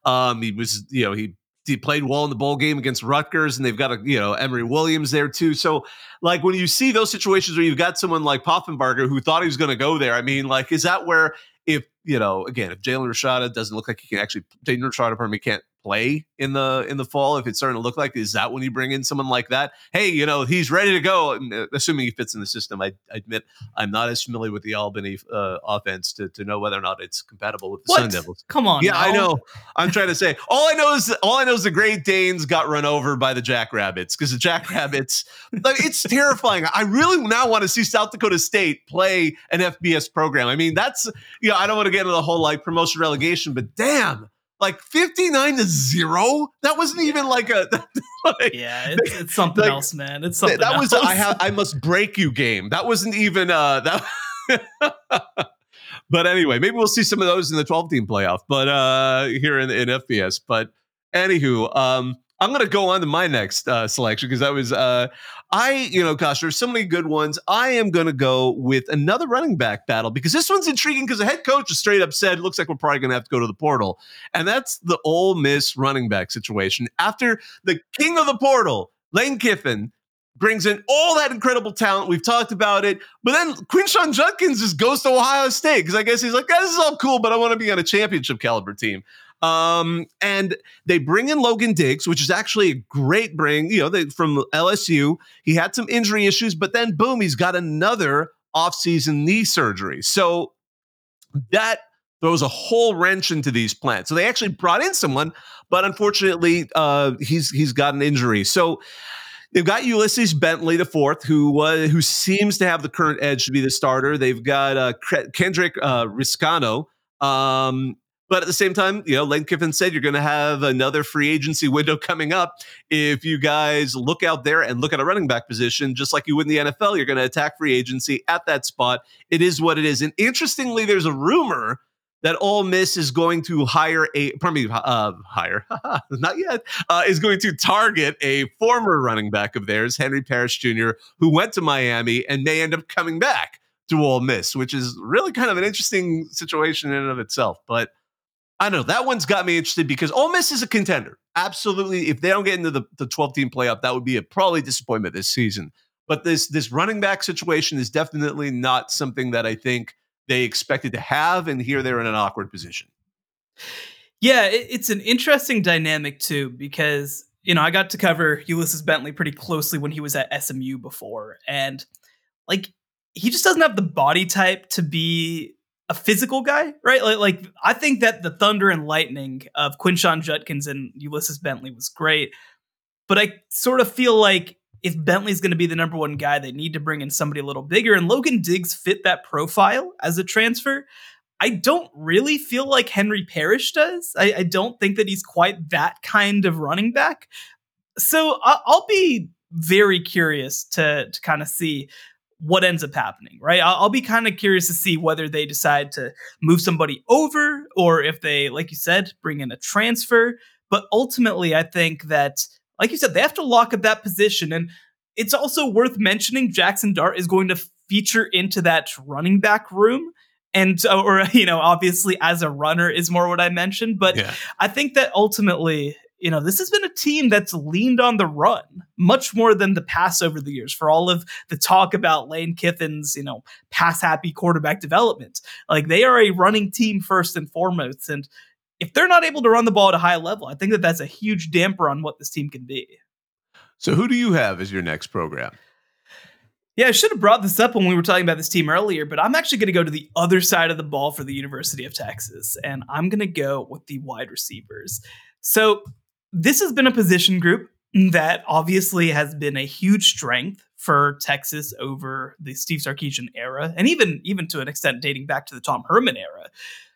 He played well in the bowl game against Rutgers, and they've got Emory Williams there too. So, like, when you see those situations where you've got someone like Poffenbarger who thought he was going to go there, I mean, like, is that where if Jalen Rashada doesn't look like he can actually, Jalen Rashada can't play in the fall, if it's starting to look like, is that when you bring in someone like that? Hey, he's ready to go, and assuming he fits in the system. I admit I'm not as familiar with the Albany offense to know whether or not it's compatible with the Sun Devils. Come on, yeah, now. I know. I'm trying to say all I know is the Great Danes got run over by the Jackrabbits, because the Jackrabbits, like, it's terrifying. I really now want to see South Dakota State play an FBS program. I mean, that's I don't want to get into the whole like promotion relegation, but damn. Like 59-0. That wasn't even like a. It's something else, man. It's something else. That was I must break you game. That wasn't even that. But anyway, maybe we'll see some of those in the 12-team playoff. But here in FBS. But anywho, I'm going to go on to my next selection because that was gosh, there's so many good ones. I am going to go with another running back battle because this one's intriguing because the head coach has straight up said, looks like we're probably going to have to go to the portal. And that's the Ole Miss running back situation. After the king of the portal, Lane Kiffin, brings in all that incredible talent. We've talked about it. But then Quinshon Judkins just goes to Ohio State because I guess he's like, this is all cool, but I want to be on a championship caliber team. And they bring in Logan Diggs, which is actually a great bring, from LSU. He had some injury issues, but then boom, he's got another offseason knee surgery. So that throws a whole wrench into these plans. So they actually brought in someone, but unfortunately, he's got an injury. So they've got Ulysses Bentley IV, who seems to have the current edge to be the starter. They've got Kendrick Riscano. But at the same time, Lane Kiffin said you're going to have another free agency window coming up. If you guys look out there and look at a running back position, just like you would in the NFL, you're going to attack free agency at that spot. It is what it is. And interestingly, there's a rumor that Ole Miss is going to not yet, is going to target a former running back of theirs, Henry Parrish Jr., who went to Miami and may end up coming back to Ole Miss, which is really kind of an interesting situation in and of itself. But I don't know. That one's got me interested because Ole Miss is a contender. Absolutely. If they don't get into the 12-team playoff, that would be probably disappointment this season. But this running back situation is definitely not something that I think they expected to have. And here they're in an awkward position. Yeah, it's an interesting dynamic, too, because, I got to cover Ulysses Bentley pretty closely when he was at SMU before. And, he just doesn't have the body type to be a physical guy, right? Like I think that the thunder and lightning of Quinshon Judkins and Ulysses Bentley was great, but I sort of feel like if Bentley's going to be the number one guy, they need to bring in somebody a little bigger, and Logan Diggs fit that profile as a transfer. I don't really feel like Henry Parrish does. I don't think that he's quite that kind of running back. So I'll be very curious to kind of see what ends up happening, right? I'll be kind of curious to see whether they decide to move somebody over or if they, like you said, bring in a transfer. But ultimately, I think that, like you said, they have to lock up that position. And it's also worth mentioning Jackson Dart is going to feature into that running back room. And, or, obviously as a runner is more what I mentioned. But I think that ultimately, this has been a team that's leaned on the run much more than the pass over the years, for all of the talk about Lane Kiffin's, pass happy quarterback development. Like, they are a running team first and foremost. And if they're not able to run the ball at a high level, I think that that's a huge damper on what this team can be. So who do you have as your next program? Yeah, I should have brought this up when we were talking about this team earlier, but I'm actually going to go to the other side of the ball for the University of Texas, and I'm going to go with the wide receivers. So this has been a position group that obviously has been a huge strength for Texas over the Steve Sarkisian era, and even to an extent dating back to the Tom Herman era.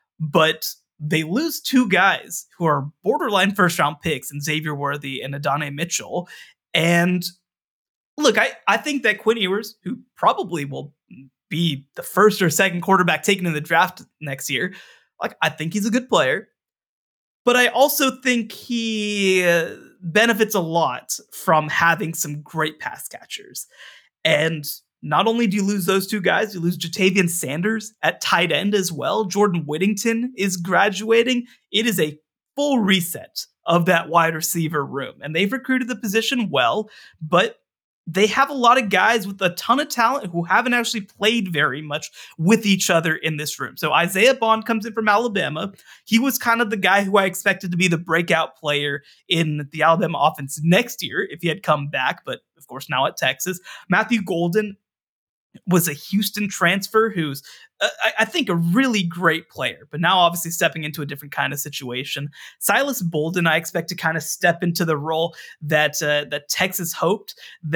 But they lose two guys who are borderline first-round picks in Xavier Worthy and Adonai Mitchell. And look, I think that Quinn Ewers, who probably will be the first or second quarterback taken in the draft next year, I think he's a good player. But I also think he benefits a lot from having some great pass catchers. And not only do you lose those two guys, you lose Jatavian Sanders at tight end as well. Jordan Whittington is graduating. It is a full reset of that wide receiver room. And they've recruited the position well, but they have a lot of guys with a ton of talent who haven't actually played very much with each other in this room. So Isaiah Bond comes in from Alabama. He was kind of the guy who I expected to be the breakout player in the Alabama offense next year if he had come back, but of course now at Texas. Matthew Golden was a Houston transfer who's, I think, a really great player, but now obviously stepping into a different kind of situation. Silas Bolden, I expect to kind of step into the role that Texas hoped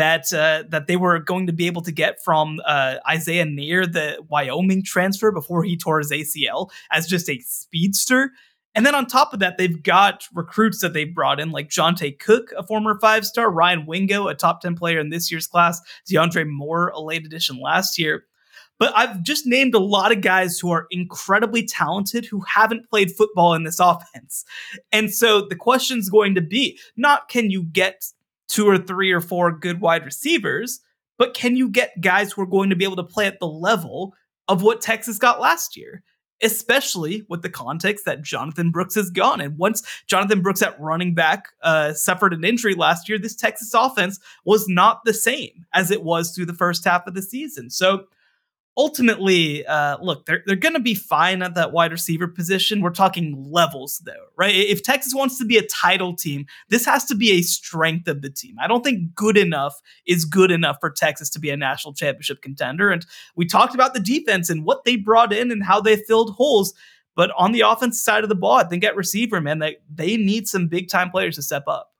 that they were going to be able to get from Isaiah Neer, the Wyoming transfer, before he tore his ACL, as just a speedster. And then on top of that, they've got recruits that they've brought in, like Jonte Cook, a former 5-star, Ryan Wingo, a top 10 player in this year's class, DeAndre Moore, a late addition last year. But I've just named a lot of guys who are incredibly talented who haven't played football in this offense. And so the question's going to be not can you get 2 or 3 or 4 good wide receivers, but can you get guys who are going to be able to play at the level of what Texas got last year? Especially with the context that Jonathan Brooks has gone. And once Jonathan Brooks at running back suffered an injury last year, this Texas offense was not the same as it was through the first half of the season. So ultimately, look, they're going to be fine at that wide receiver position. We're talking levels, though, right? If Texas wants to be a title team, this has to be a strength of the team. I don't think good enough is good enough for Texas to be a national championship contender. And we talked about the defense and what they brought in and how they filled holes. But on the offensive side of the ball, I think at receiver, man, they need some big-time players to step up.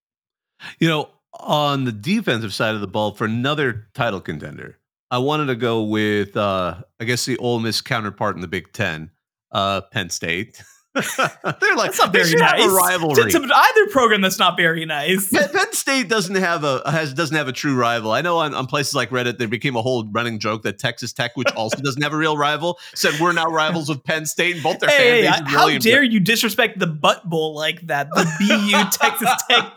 On the defensive side of the ball, for another title contender, I wanted to go with, I guess, the Ole Miss counterpart in the Big Ten, Penn State. They're like, that's not very nice. Have a rivalry. To either program, that's not very nice. Penn State doesn't have a true rival. I know on places like Reddit there became a whole running joke that Texas Tech, which also doesn't have a real rival, said we're now rivals with Penn State. And both their fan bases. How dare you disrespect the Butt Bowl like that? The BU Texas Tech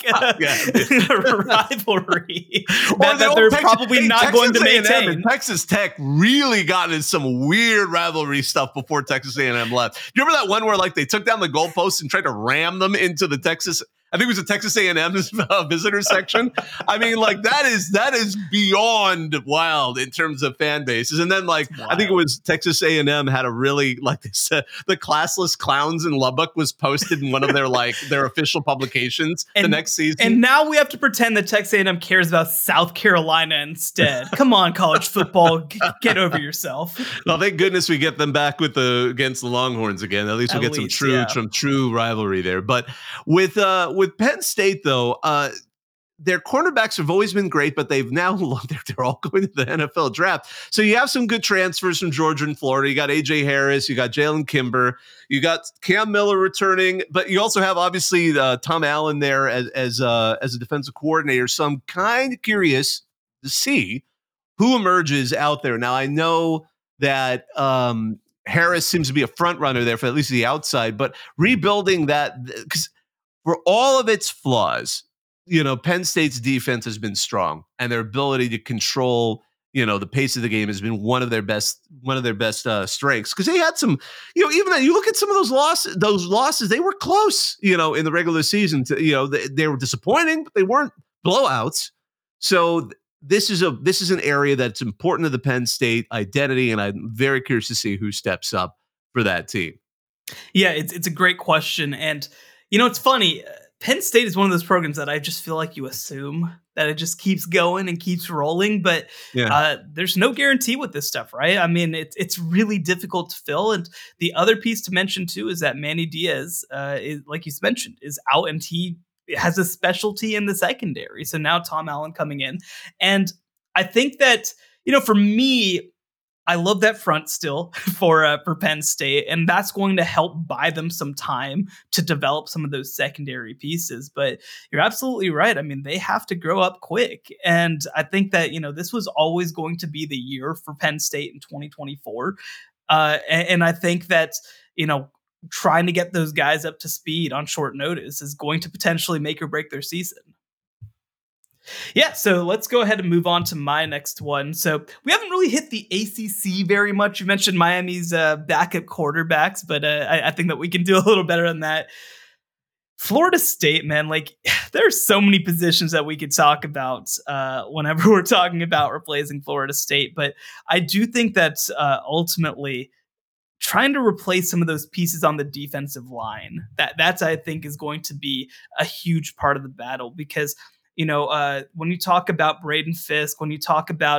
rivalry that they're probably not going to maintain. Texas Tech really got into some weird rivalry stuff before Texas A&M left. You remember that one where they took down the goalposts and tried to ram them into the Texas, I think it was the Texas A&M visitor section. I mean, that is beyond wild in terms of fan bases. And then I think it was Texas A&M had a really, they said, the classless clowns in Lubbock was posted in one of their official publications the next season. And now we have to pretend that Texas A&M cares about South Carolina instead. Come on, college football, get over yourself. Well, thank goodness we get them back against the Longhorns again. At least we'll get some true rivalry there. But with Penn State, though, their cornerbacks have always been great, but they've now they're all going to the NFL draft. So you have some good transfers from Georgia and Florida. You got AJ Harris, you got Jalen Kimber, you got Cam Miller returning, but you also have obviously Tom Allen there as a defensive coordinator. So I'm kind of curious to see who emerges out there. Now I know that Harris seems to be a front runner there for at least the outside, but rebuilding that, because for all of its flaws, Penn State's defense has been strong, and their ability to control, the pace of the game has been one of their best strengths. Because they had some, even then, you look at some of those losses, they were close, in the regular season. They were disappointing, but they weren't blowouts. So this is an area that's important to the Penn State identity, and I'm very curious to see who steps up for that team. Yeah, it's a great question, and it's funny. Penn State is one of those programs that I just feel like you assume that it just keeps going and keeps rolling, but there's no guarantee with this stuff, right? I mean, it's really difficult to fill. And the other piece to mention too is that Manny Diaz, like you mentioned, is out, and he has a specialty in the secondary. So now Tom Allen coming in, and I think that for me, I love that front still for Penn State, and that's going to help buy them some time to develop some of those secondary pieces. But you're absolutely right. I mean, they have to grow up quick, and I think that this was always going to be the year for Penn State in 2024, and I think that trying to get those guys up to speed on short notice is going to potentially make or break their season. Yeah, so let's go ahead and move on to my next one. So we haven't really hit the ACC very much. You mentioned Miami's backup quarterbacks, but I think that we can do a little better than that. Florida State, man, there's so many positions that we could talk about whenever we're talking about replacing Florida State. But I do think that ultimately trying to replace some of those pieces on the defensive line, that's I think is going to be a huge part of the battle, because when you talk about Braden Fisk, when you talk about,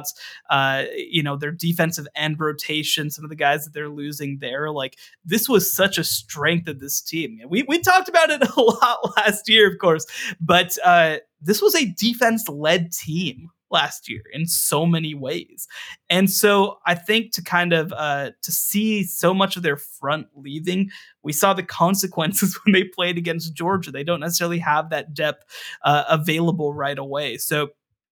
their defensive end rotation, some of the guys that they're losing there, this was such a strength of this team. We talked about it a lot last year, of course, but this was a defense-led team last year in so many ways. And so I think to kind of to see so much of their front leaving, we saw the consequences when they played against Georgia. They don't necessarily have that depth available right away. So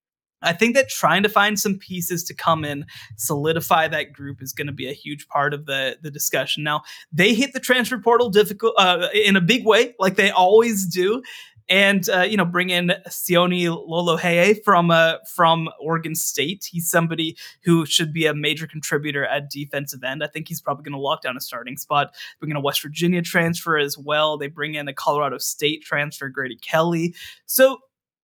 I think that trying to find some pieces to come in, solidify that group is going to be a huge part of the discussion. Now, they hit the transfer portal in a big way, like they always do. And, bring in Sione Lolohea from Oregon State. He's somebody who should be a major contributor at defensive end. I think he's probably going to lock down a starting spot. Bring in a West Virginia transfer as well. They bring in a Colorado State transfer, Grady Kelly. So,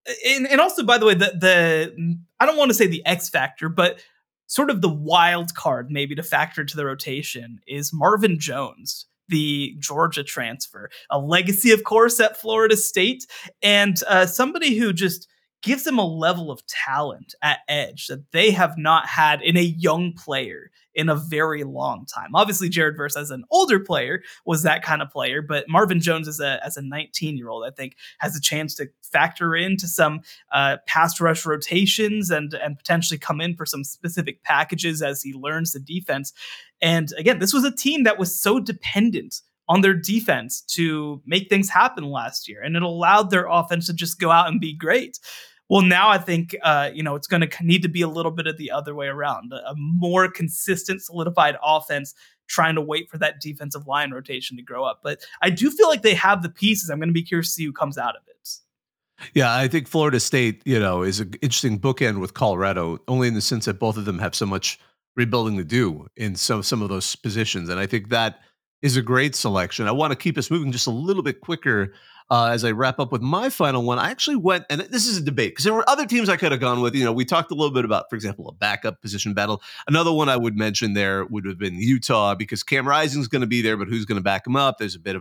and also, by the way, the I don't want to say the X factor, but sort of the wild card maybe to factor into the rotation is Marvin Jones, the Georgia transfer, a legacy, of course, at Florida State, and somebody who just gives them a level of talent at edge that they have not had in a young player in a very long time. Obviously, Jared Verse as an older player was that kind of player, but Marvin Jones as a 19-year-old, I think, has a chance to factor into some pass rush rotations and potentially come in for some specific packages as he learns the defense. And again, this was a team that was so dependent on their defense to make things happen last year, and it allowed their offense to just go out and be great. Well, now I think, it's going to need to be a little bit of the other way around, a more consistent, solidified offense, trying to wait for that defensive line rotation to grow up. But I do feel like they have the pieces. I'm going to be curious to see who comes out of it. Yeah, I think Florida State, is an interesting bookend with Colorado, only in the sense that both of them have so much rebuilding to do in some of those positions. And I think that is a great selection. I want to keep us moving just a little bit quicker as I wrap up with my final one. I actually went, and this is a debate because there were other teams I could have gone with. We talked a little bit about, for example, a backup position battle. Another one I would mention there would have been Utah, because Cam Rising's going to be there, but who's going to back him up? There's a bit of a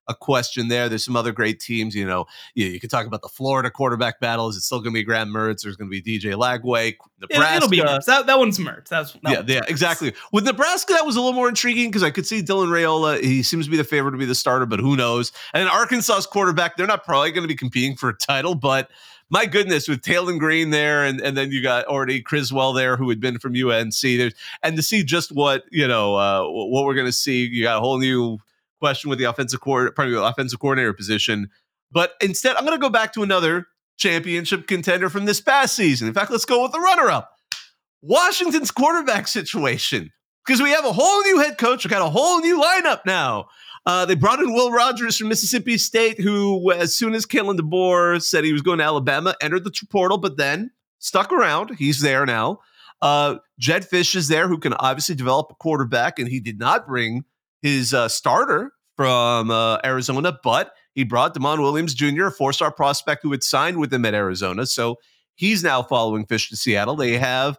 a question there. There's some other great teams. You could talk about the Florida quarterback battles. It's still going to be Graham Mertz. There's going to be DJ Lagway. Nebraska. It'll be Mertz. That one's Mertz. Yeah, exactly. With Nebraska, that was a little more intriguing because I could see Dylan Raiola. He seems to be the favorite to be the starter, but who knows? And Arkansas's quarterback, they're not probably going to be competing for a title, but my goodness, with Talon Green there, and then you got already Criswell there, who had been from UNC. And to see just what we're going to see, you got a whole new question with the offensive coordinator position. But instead, I'm going to go back to another championship contender from this past season. In fact, let's go with the runner-up, Washington's quarterback situation, because we have a whole new head coach. We got a whole new lineup now. They brought in Will Rogers from Mississippi State, who, as soon as Kalen DeBoer said he was going to Alabama, entered the portal, but then stuck around. He's there now. Jedd Fisch is there, who can obviously develop a quarterback, and he did not bring his starter from Arizona, but he brought Damon Williams Jr., a four-star prospect who had signed with him at Arizona. So he's now following Fisch to Seattle. They have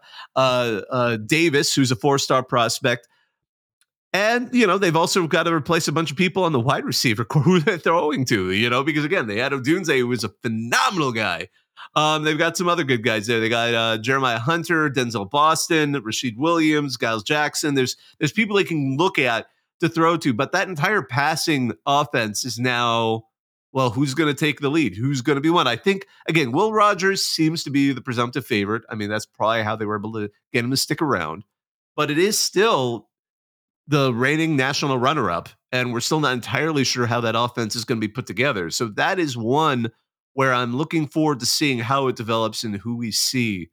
Davis, who's a four-star prospect. And, they've also got to replace a bunch of people on the wide receiver core who they're throwing to, because, again, they had Odunze, who was a phenomenal guy. They've got some other good guys there. They got Jeremiah Hunter, Denzel Boston, Rashid Williams, Giles Jackson. There's people they can look at to throw to. But that entire passing offense is now, well, who's going to take the lead? Who's going to be one? I think, again, Will Rogers seems to be the presumptive favorite. I mean, that's probably how they were able to get him to stick around. But it is still the reigning national runner-up, and we're still not entirely sure how that offense is going to be put together. So that is one where I'm looking forward to seeing how it develops and who we see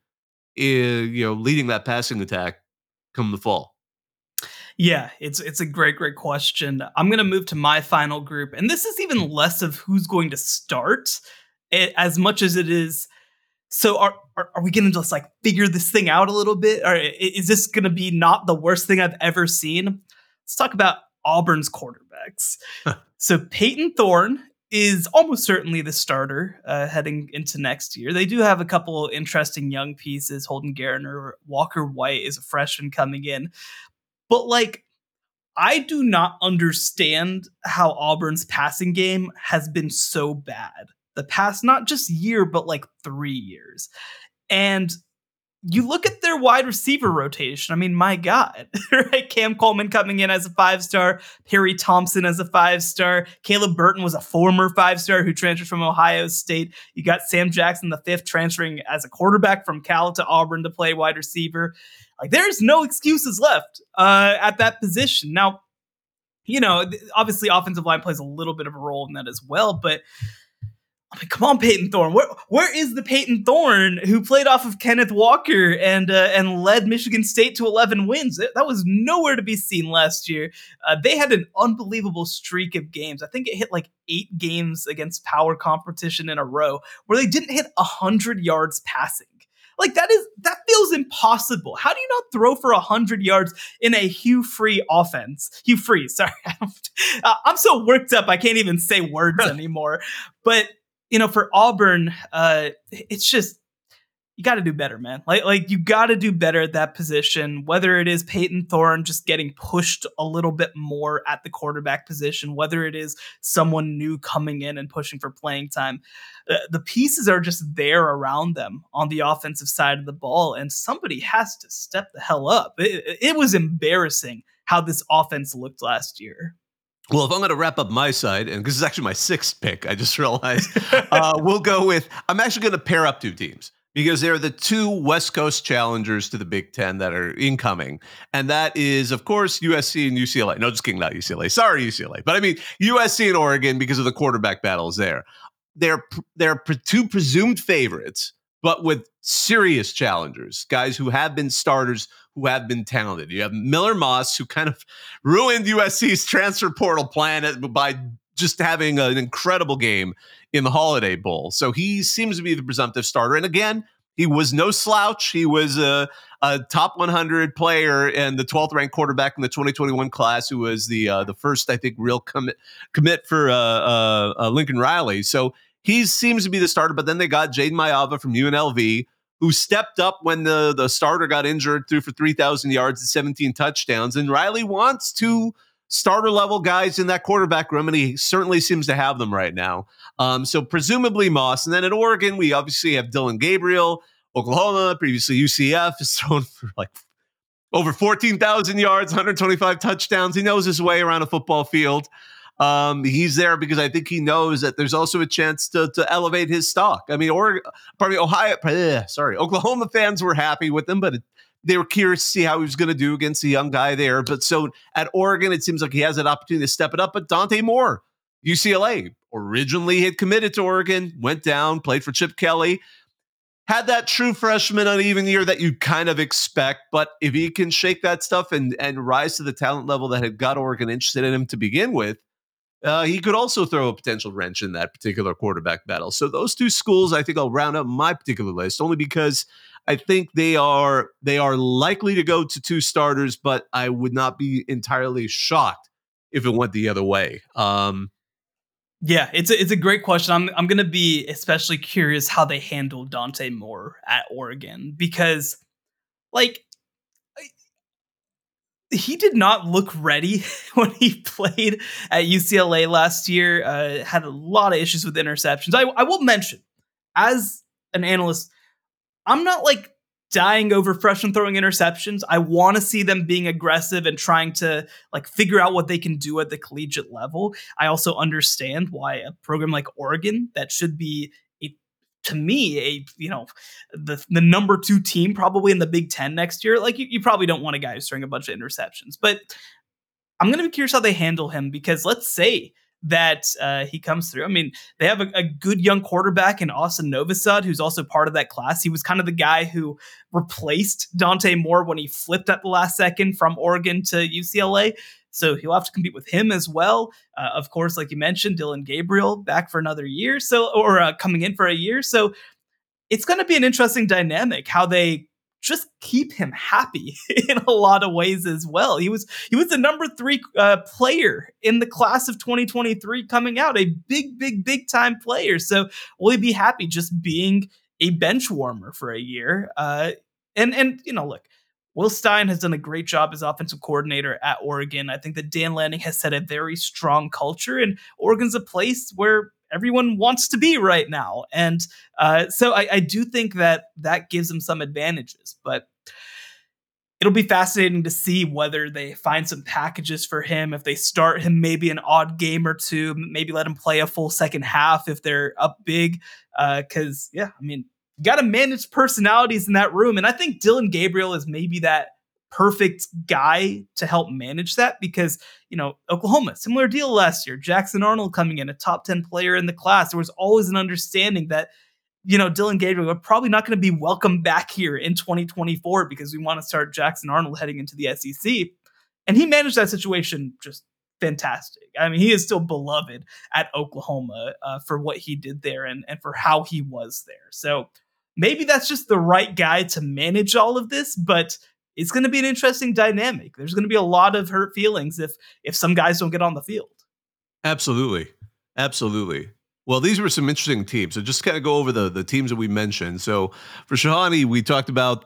leading that passing attack come the fall. Yeah, it's a great question. I'm going to move to my final group, and this is even less of who's going to start as much as it is. So are we going to just figure this thing out a little bit? Or is this going to be not the worst thing I've ever seen? Let's talk about Auburn's quarterbacks. So Peyton Thorne is almost certainly the starter heading into next year. They do have a couple interesting young pieces. Holden Geriner, Walker White is a freshman coming in. But I do not understand how Auburn's passing game has been so bad the past, not just year, but 3 years. And you look at their wide receiver rotation. I mean, my God, right? Cam Coleman coming in as a 5-star, Perry Thompson as a 5-star. Caleb Burton was a former 5-star who transferred from Ohio State. You got Sam Jackson, the 5th, transferring as a quarterback from Cal to Auburn to play wide receiver. There's no excuses left at that position. Now, obviously offensive line plays a little bit of a role in that as well, but come on, Peyton Thorne. Where is the Peyton Thorne who played off of Kenneth Walker and led Michigan State to 11 wins? That was nowhere to be seen last year. They had an unbelievable streak of games. I think it hit 8 games against power competition in a row where they didn't hit 100 yards passing. That feels impossible. How do you not throw for 100 yards in a Hugh Freeze offense? Hugh Freeze, sorry. I'm so worked up I can't even say words anymore. But for Auburn, it's just, you got to do better, man. You got to do better at that position, whether it is Peyton Thorne just getting pushed a little bit more at the quarterback position, whether it is someone new coming in and pushing for playing time. The pieces are just there around them on the offensive side of the ball, and somebody has to step the hell up. It was embarrassing how this offense looked last year. Well, if I'm going to wrap up my side, and this is actually my 6th pick, I just realized, we'll go with, I'm actually going to pair up 2 teams because they're the 2 West Coast challengers to the Big Ten that are incoming. And that is, of course, USC and UCLA. No, just kidding, not UCLA. Sorry, UCLA. But I mean, USC and Oregon because of the quarterback battles there. They're 2 presumed favorites, but with serious challengers, guys who have been starters, who have been talented. You have Miller Moss, who kind of ruined USC's transfer portal plan by just having an incredible game in the Holiday Bowl. So he seems to be the presumptive starter. And again, he was no slouch. He was a top 100 player and the 12th ranked quarterback in the 2021 class, who was the first, I think, real commit for Lincoln Riley. So he seems to be the starter. But then they got Jaden Mayava from UNLV, who stepped up when the starter got injured, threw for 3,000 yards and 17 touchdowns. And Riley wants to starter level guys in that quarterback room, and he certainly seems to have them right now. So presumably Moss. And then at Oregon, we obviously have Dillon Gabriel. Oklahoma, previously UCF, is thrown for like over 14,000 yards, 125 touchdowns. He knows his way around a football field. He's there because I think he knows that there's also a chance to elevate his stock. I mean, Oklahoma fans were happy with him, but they were curious to see how he was going to do against a young guy there. But so at Oregon, it seems like he has that opportunity to step it up. But Dante Moore, UCLA, originally had committed to Oregon, went down, played for Chip Kelly. Had that true freshman uneven year that you kind of expect, but if he can shake that stuff and rise to the talent level that had got Oregon interested in him to begin with, he could also throw a potential wrench in that particular quarterback battle. So those two schools, I think I'll round up my particular list, only because I think they are likely to go to two starters, but I would not be entirely shocked if it went the other way. Yeah, it's a great question. I'm going to be especially curious how they handle Dante Moore at Oregon, because like he did not look ready when he played at UCLA last year. Had a lot of issues with interceptions. I will mention, as an analyst, I'm not like dying over freshmen throwing interceptions. I want to see them being aggressive and trying to like figure out what they can do at the collegiate level. I also understand why a program like Oregon, that should be the number 2 team probably in the Big Ten next year. Like you probably don't want a guy who's throwing a bunch of interceptions, but I'm going to be curious how they handle him, because let's say that he comes through. I mean, they have a good young quarterback in Austin Novosad, who's also part of that class. He was kind of the guy who replaced Dante Moore when he flipped at the last second from Oregon to UCLA. So he'll have to compete with him as well. Of course, like you mentioned, Dillon Gabriel back for another year, coming in for a year. So it's going to be an interesting dynamic how they just keep him happy in a lot of ways as well. He was the number 3 player in the class of 2023 coming out, a big time player. So will he be happy just being a bench warmer for a year? Look, Will Stein has done a great job as offensive coordinator at Oregon. I think that Dan Lanning has set a very strong culture, and Oregon's a place where everyone wants to be right now. And so I do think that gives them some advantages, but it'll be fascinating to see whether they find some packages for him, if they start him maybe an odd game or two, maybe let him play a full second half if they're up big. Because, you got to manage personalities in that room. And I think Dillon Gabriel is maybe that perfect guy to help manage that, because, Oklahoma, similar deal last year, Jackson Arnold coming in, a top 10 player in the class. There was always an understanding that, Dillon Gabriel are probably not going to be welcome back here in 2024 because we want to start Jackson Arnold heading into the SEC. And he managed that situation just fantastic. I mean, he is still beloved at Oklahoma for what he did there and for how he was there. So maybe that's just the right guy to manage all of this, but it's going to be an interesting dynamic. There's going to be a lot of hurt feelings if some guys don't get on the field. Absolutely. Well, these were some interesting teams. So just kind of go over the teams that we mentioned. So for Shahani, we talked about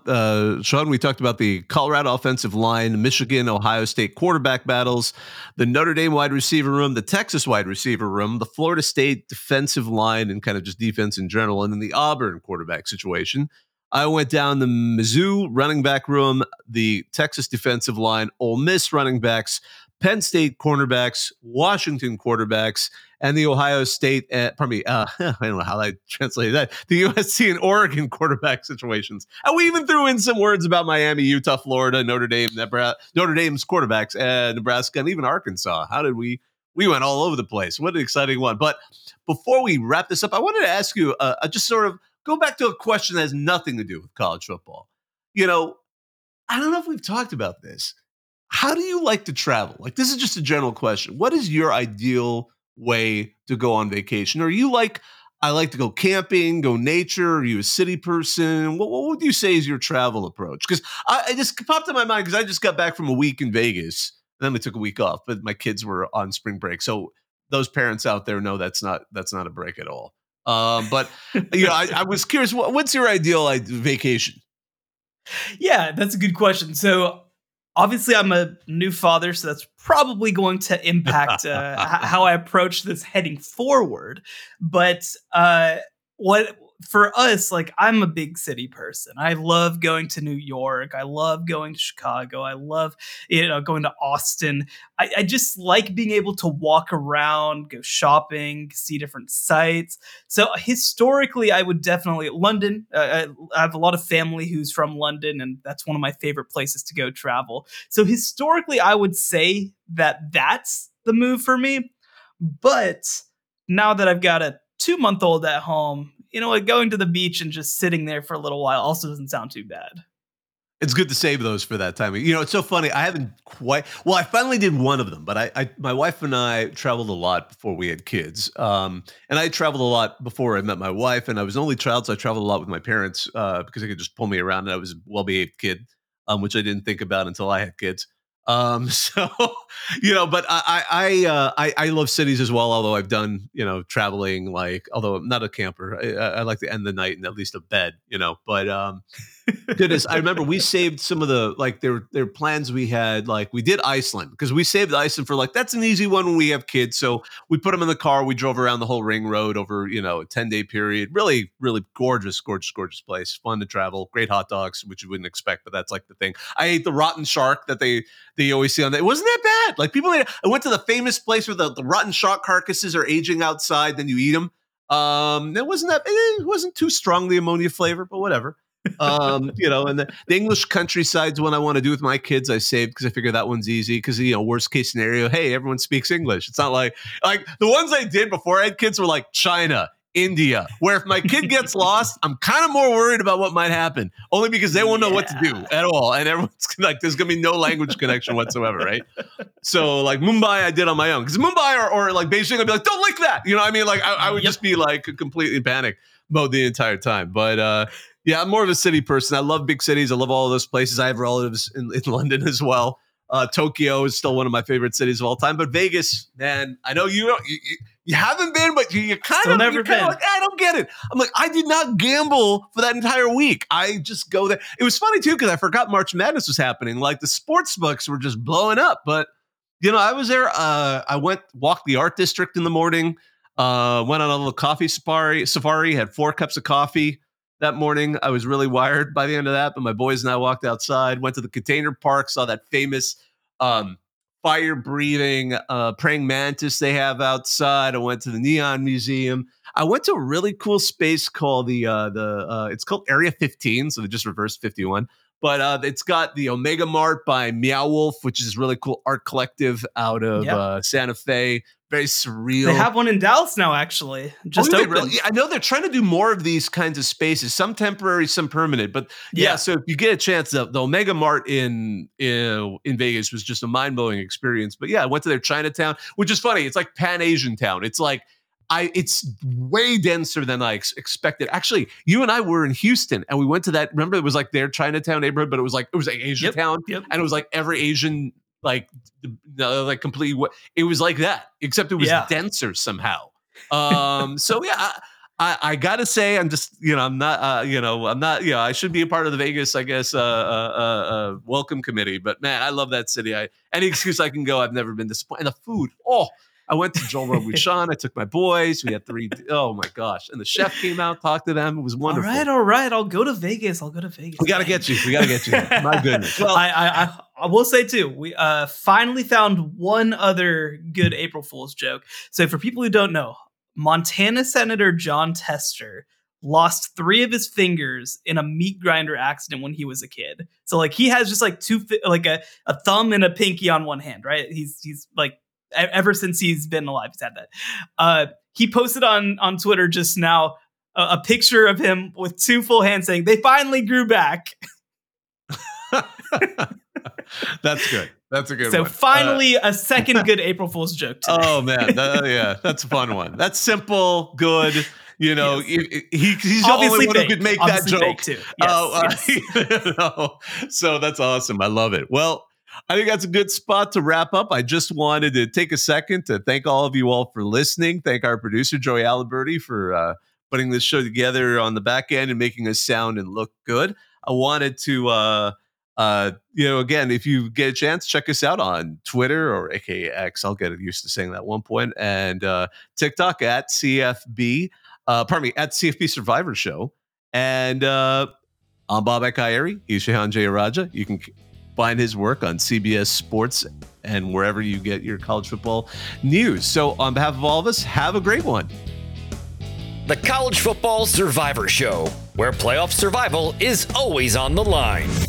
the Colorado offensive line, Michigan, Ohio State quarterback battles, the Notre Dame wide receiver room, the Texas wide receiver room, the Florida State defensive line, and kind of just defense in general, and then the Auburn quarterback situation. I went down the Mizzou running back room, the Texas defensive line, Ole Miss running backs, Penn State cornerbacks, Washington quarterbacks, and the Ohio State, I don't know how I translated that, the USC and Oregon quarterback situations. And we even threw in some words about Miami, Utah, Florida, Notre Dame, Notre Dame's quarterbacks, Nebraska, and even Arkansas. How did we went all over the place. What an exciting one. But before we wrap this up, I wanted to ask you, just sort of go back to a question that has nothing to do with college football. I don't know if we've talked about this. How do you like to travel? Like, this is just a general question. What is your ideal way to go on vacation? Are you like, I like to go camping, go nature? Are you a city person? What would you say is your travel approach? Because I just popped in my mind because I just got back from a week in Vegas. Then we took a week off, but my kids were on spring break. So those parents out there know that's not a break at all. But I was curious, what's your ideal vacation? Yeah, that's a good question. So obviously I'm a new father, so that's probably going to impact how I approach this heading forward. But what for us, like, I'm a big city person. I love going to New York. I love going to Chicago. I love, going to Austin. I just like being able to walk around, go shopping, see different sites. So historically, I would definitely London. I have a lot of family who's from London, and that's one of my favorite places to go travel. So historically, I would say that that's the move for me. But now that I've got a 2-month-old at home, going to the beach and just sitting there for a little while also doesn't sound too bad. It's good to save those for that time. It's so funny. I haven't I finally did one of them, but my wife and I traveled a lot before we had kids. And I traveled a lot before I met my wife, and I was an only child, so I traveled a lot with my parents because they could just pull me around, and I was a well-behaved kid, which I didn't think about until I had kids. But I love cities as well, although I've done, traveling, although I'm not a camper, I like to end the night in at least a bed, but, goodness, I remember we saved some of the, there were plans we had, we did Iceland because we saved Iceland for that's an easy one when we have kids. So we put them in the car. We drove around the whole ring road over, a 10-day period. Really, really gorgeous, gorgeous, gorgeous place. Fun to travel. Great hot dogs, which you wouldn't expect, but that's the thing. I ate the rotten shark that they always see on that. It wasn't that bad. I went to the famous place where the rotten shark carcasses are aging outside. Then you eat them. It wasn't too strong, the ammonia flavor, but whatever. And the English countryside's one I want to do with my kids. I saved because I figure that one's easy because, worst case scenario, hey, everyone speaks English. It's not like the ones I did before I had kids were China, India, where if my kid gets lost, I'm kind of more worried about what might happen, only because they won't know what to do at all. And everyone's there's going to be no language connection whatsoever, right? So Mumbai I did on my own because Mumbai or Beijing, I'd be don't lick that. You know what I mean? I would just be completely in panic mode the entire time. But yeah, I'm more of a city person. I love big cities. I love all of those places. I have relatives in London as well. Tokyo is still one of my favorite cities of all time. But Vegas, man, I know you haven't been, but you kind of never been. I don't get it. I'm I did not gamble for that entire week. I just go there. It was funny too because I forgot March Madness was happening. The sports books were just blowing up. But I was there. I walked the art district in the morning. Went on a little coffee safari. Had 4 cups of coffee. That morning, I was really wired by the end of that, but my boys and I walked outside, went to the container park, saw that famous fire-breathing praying mantis they have outside. I went to the Neon Museum. I went to a really cool space called it's called Area 15, so they just reversed 51. But it's got the Omega Mart by Meow Wolf, which is a really cool art collective out of Santa Fe. Very surreal. They have one in Dallas now, actually. Just opened. Really? I know they're trying to do more of these kinds of spaces, some temporary, some permanent. But so if you get a chance, the Omega Mart in Vegas was just a mind-blowing experience. But I went to their Chinatown, which is funny. It's Pan-Asian town. It's it's way denser than I expected. Actually, you and I were in Houston, and we went to that. Remember, it was their Chinatown neighborhood, but it was an Asian town, and it was every Asian completely. It was like that, except it was denser somehow. So yeah, I gotta say, I'm just I'm not I should be a part of the Vegas, I guess, welcome committee. But man, I love that city. Any excuse I can go. I've never been disappointed. And the food, I went to Joel Robuchon. I took my boys. We had 3. Oh my gosh! And the chef came out, talked to them. It was wonderful. All right. I'll go to Vegas. We gotta get you. My goodness. Well, I will say too, we finally found one other good April Fool's joke. So for people who don't know, Montana Senator John Tester lost 3 of his fingers in a meat grinder accident when he was a kid. So he has just 2, a thumb and a pinky on one hand, right? He's ever since he's been alive, he's had that. He posted on Twitter just now a picture of him with 2 full hands saying, "They finally grew back." That's good. That's a good one. So finally, a second good April Fool's joke today. Oh, man. That's a fun one. That's simple, good. He's the only one who could make that joke. Too. Yes. So that's awesome. I love it. Well, I think that's a good spot to wrap up. I just wanted to take a second to thank all of you all for listening. Thank our producer, Joey Aliberti, for putting this show together on the back end and making us sound and look good. I wanted to Again, if you get a chance, check us out on Twitter or aka X. I'll get used to saying that at one point, and TikTok at CFB. At CFB Survivor Show. And I'm Bobak Kayeri. He's Shehan Jayaraja. You can find his work on CBS Sports and wherever you get your college football news. So on behalf of all of us, have a great one. The College Football Survivor Show, where playoff survival is always on the line.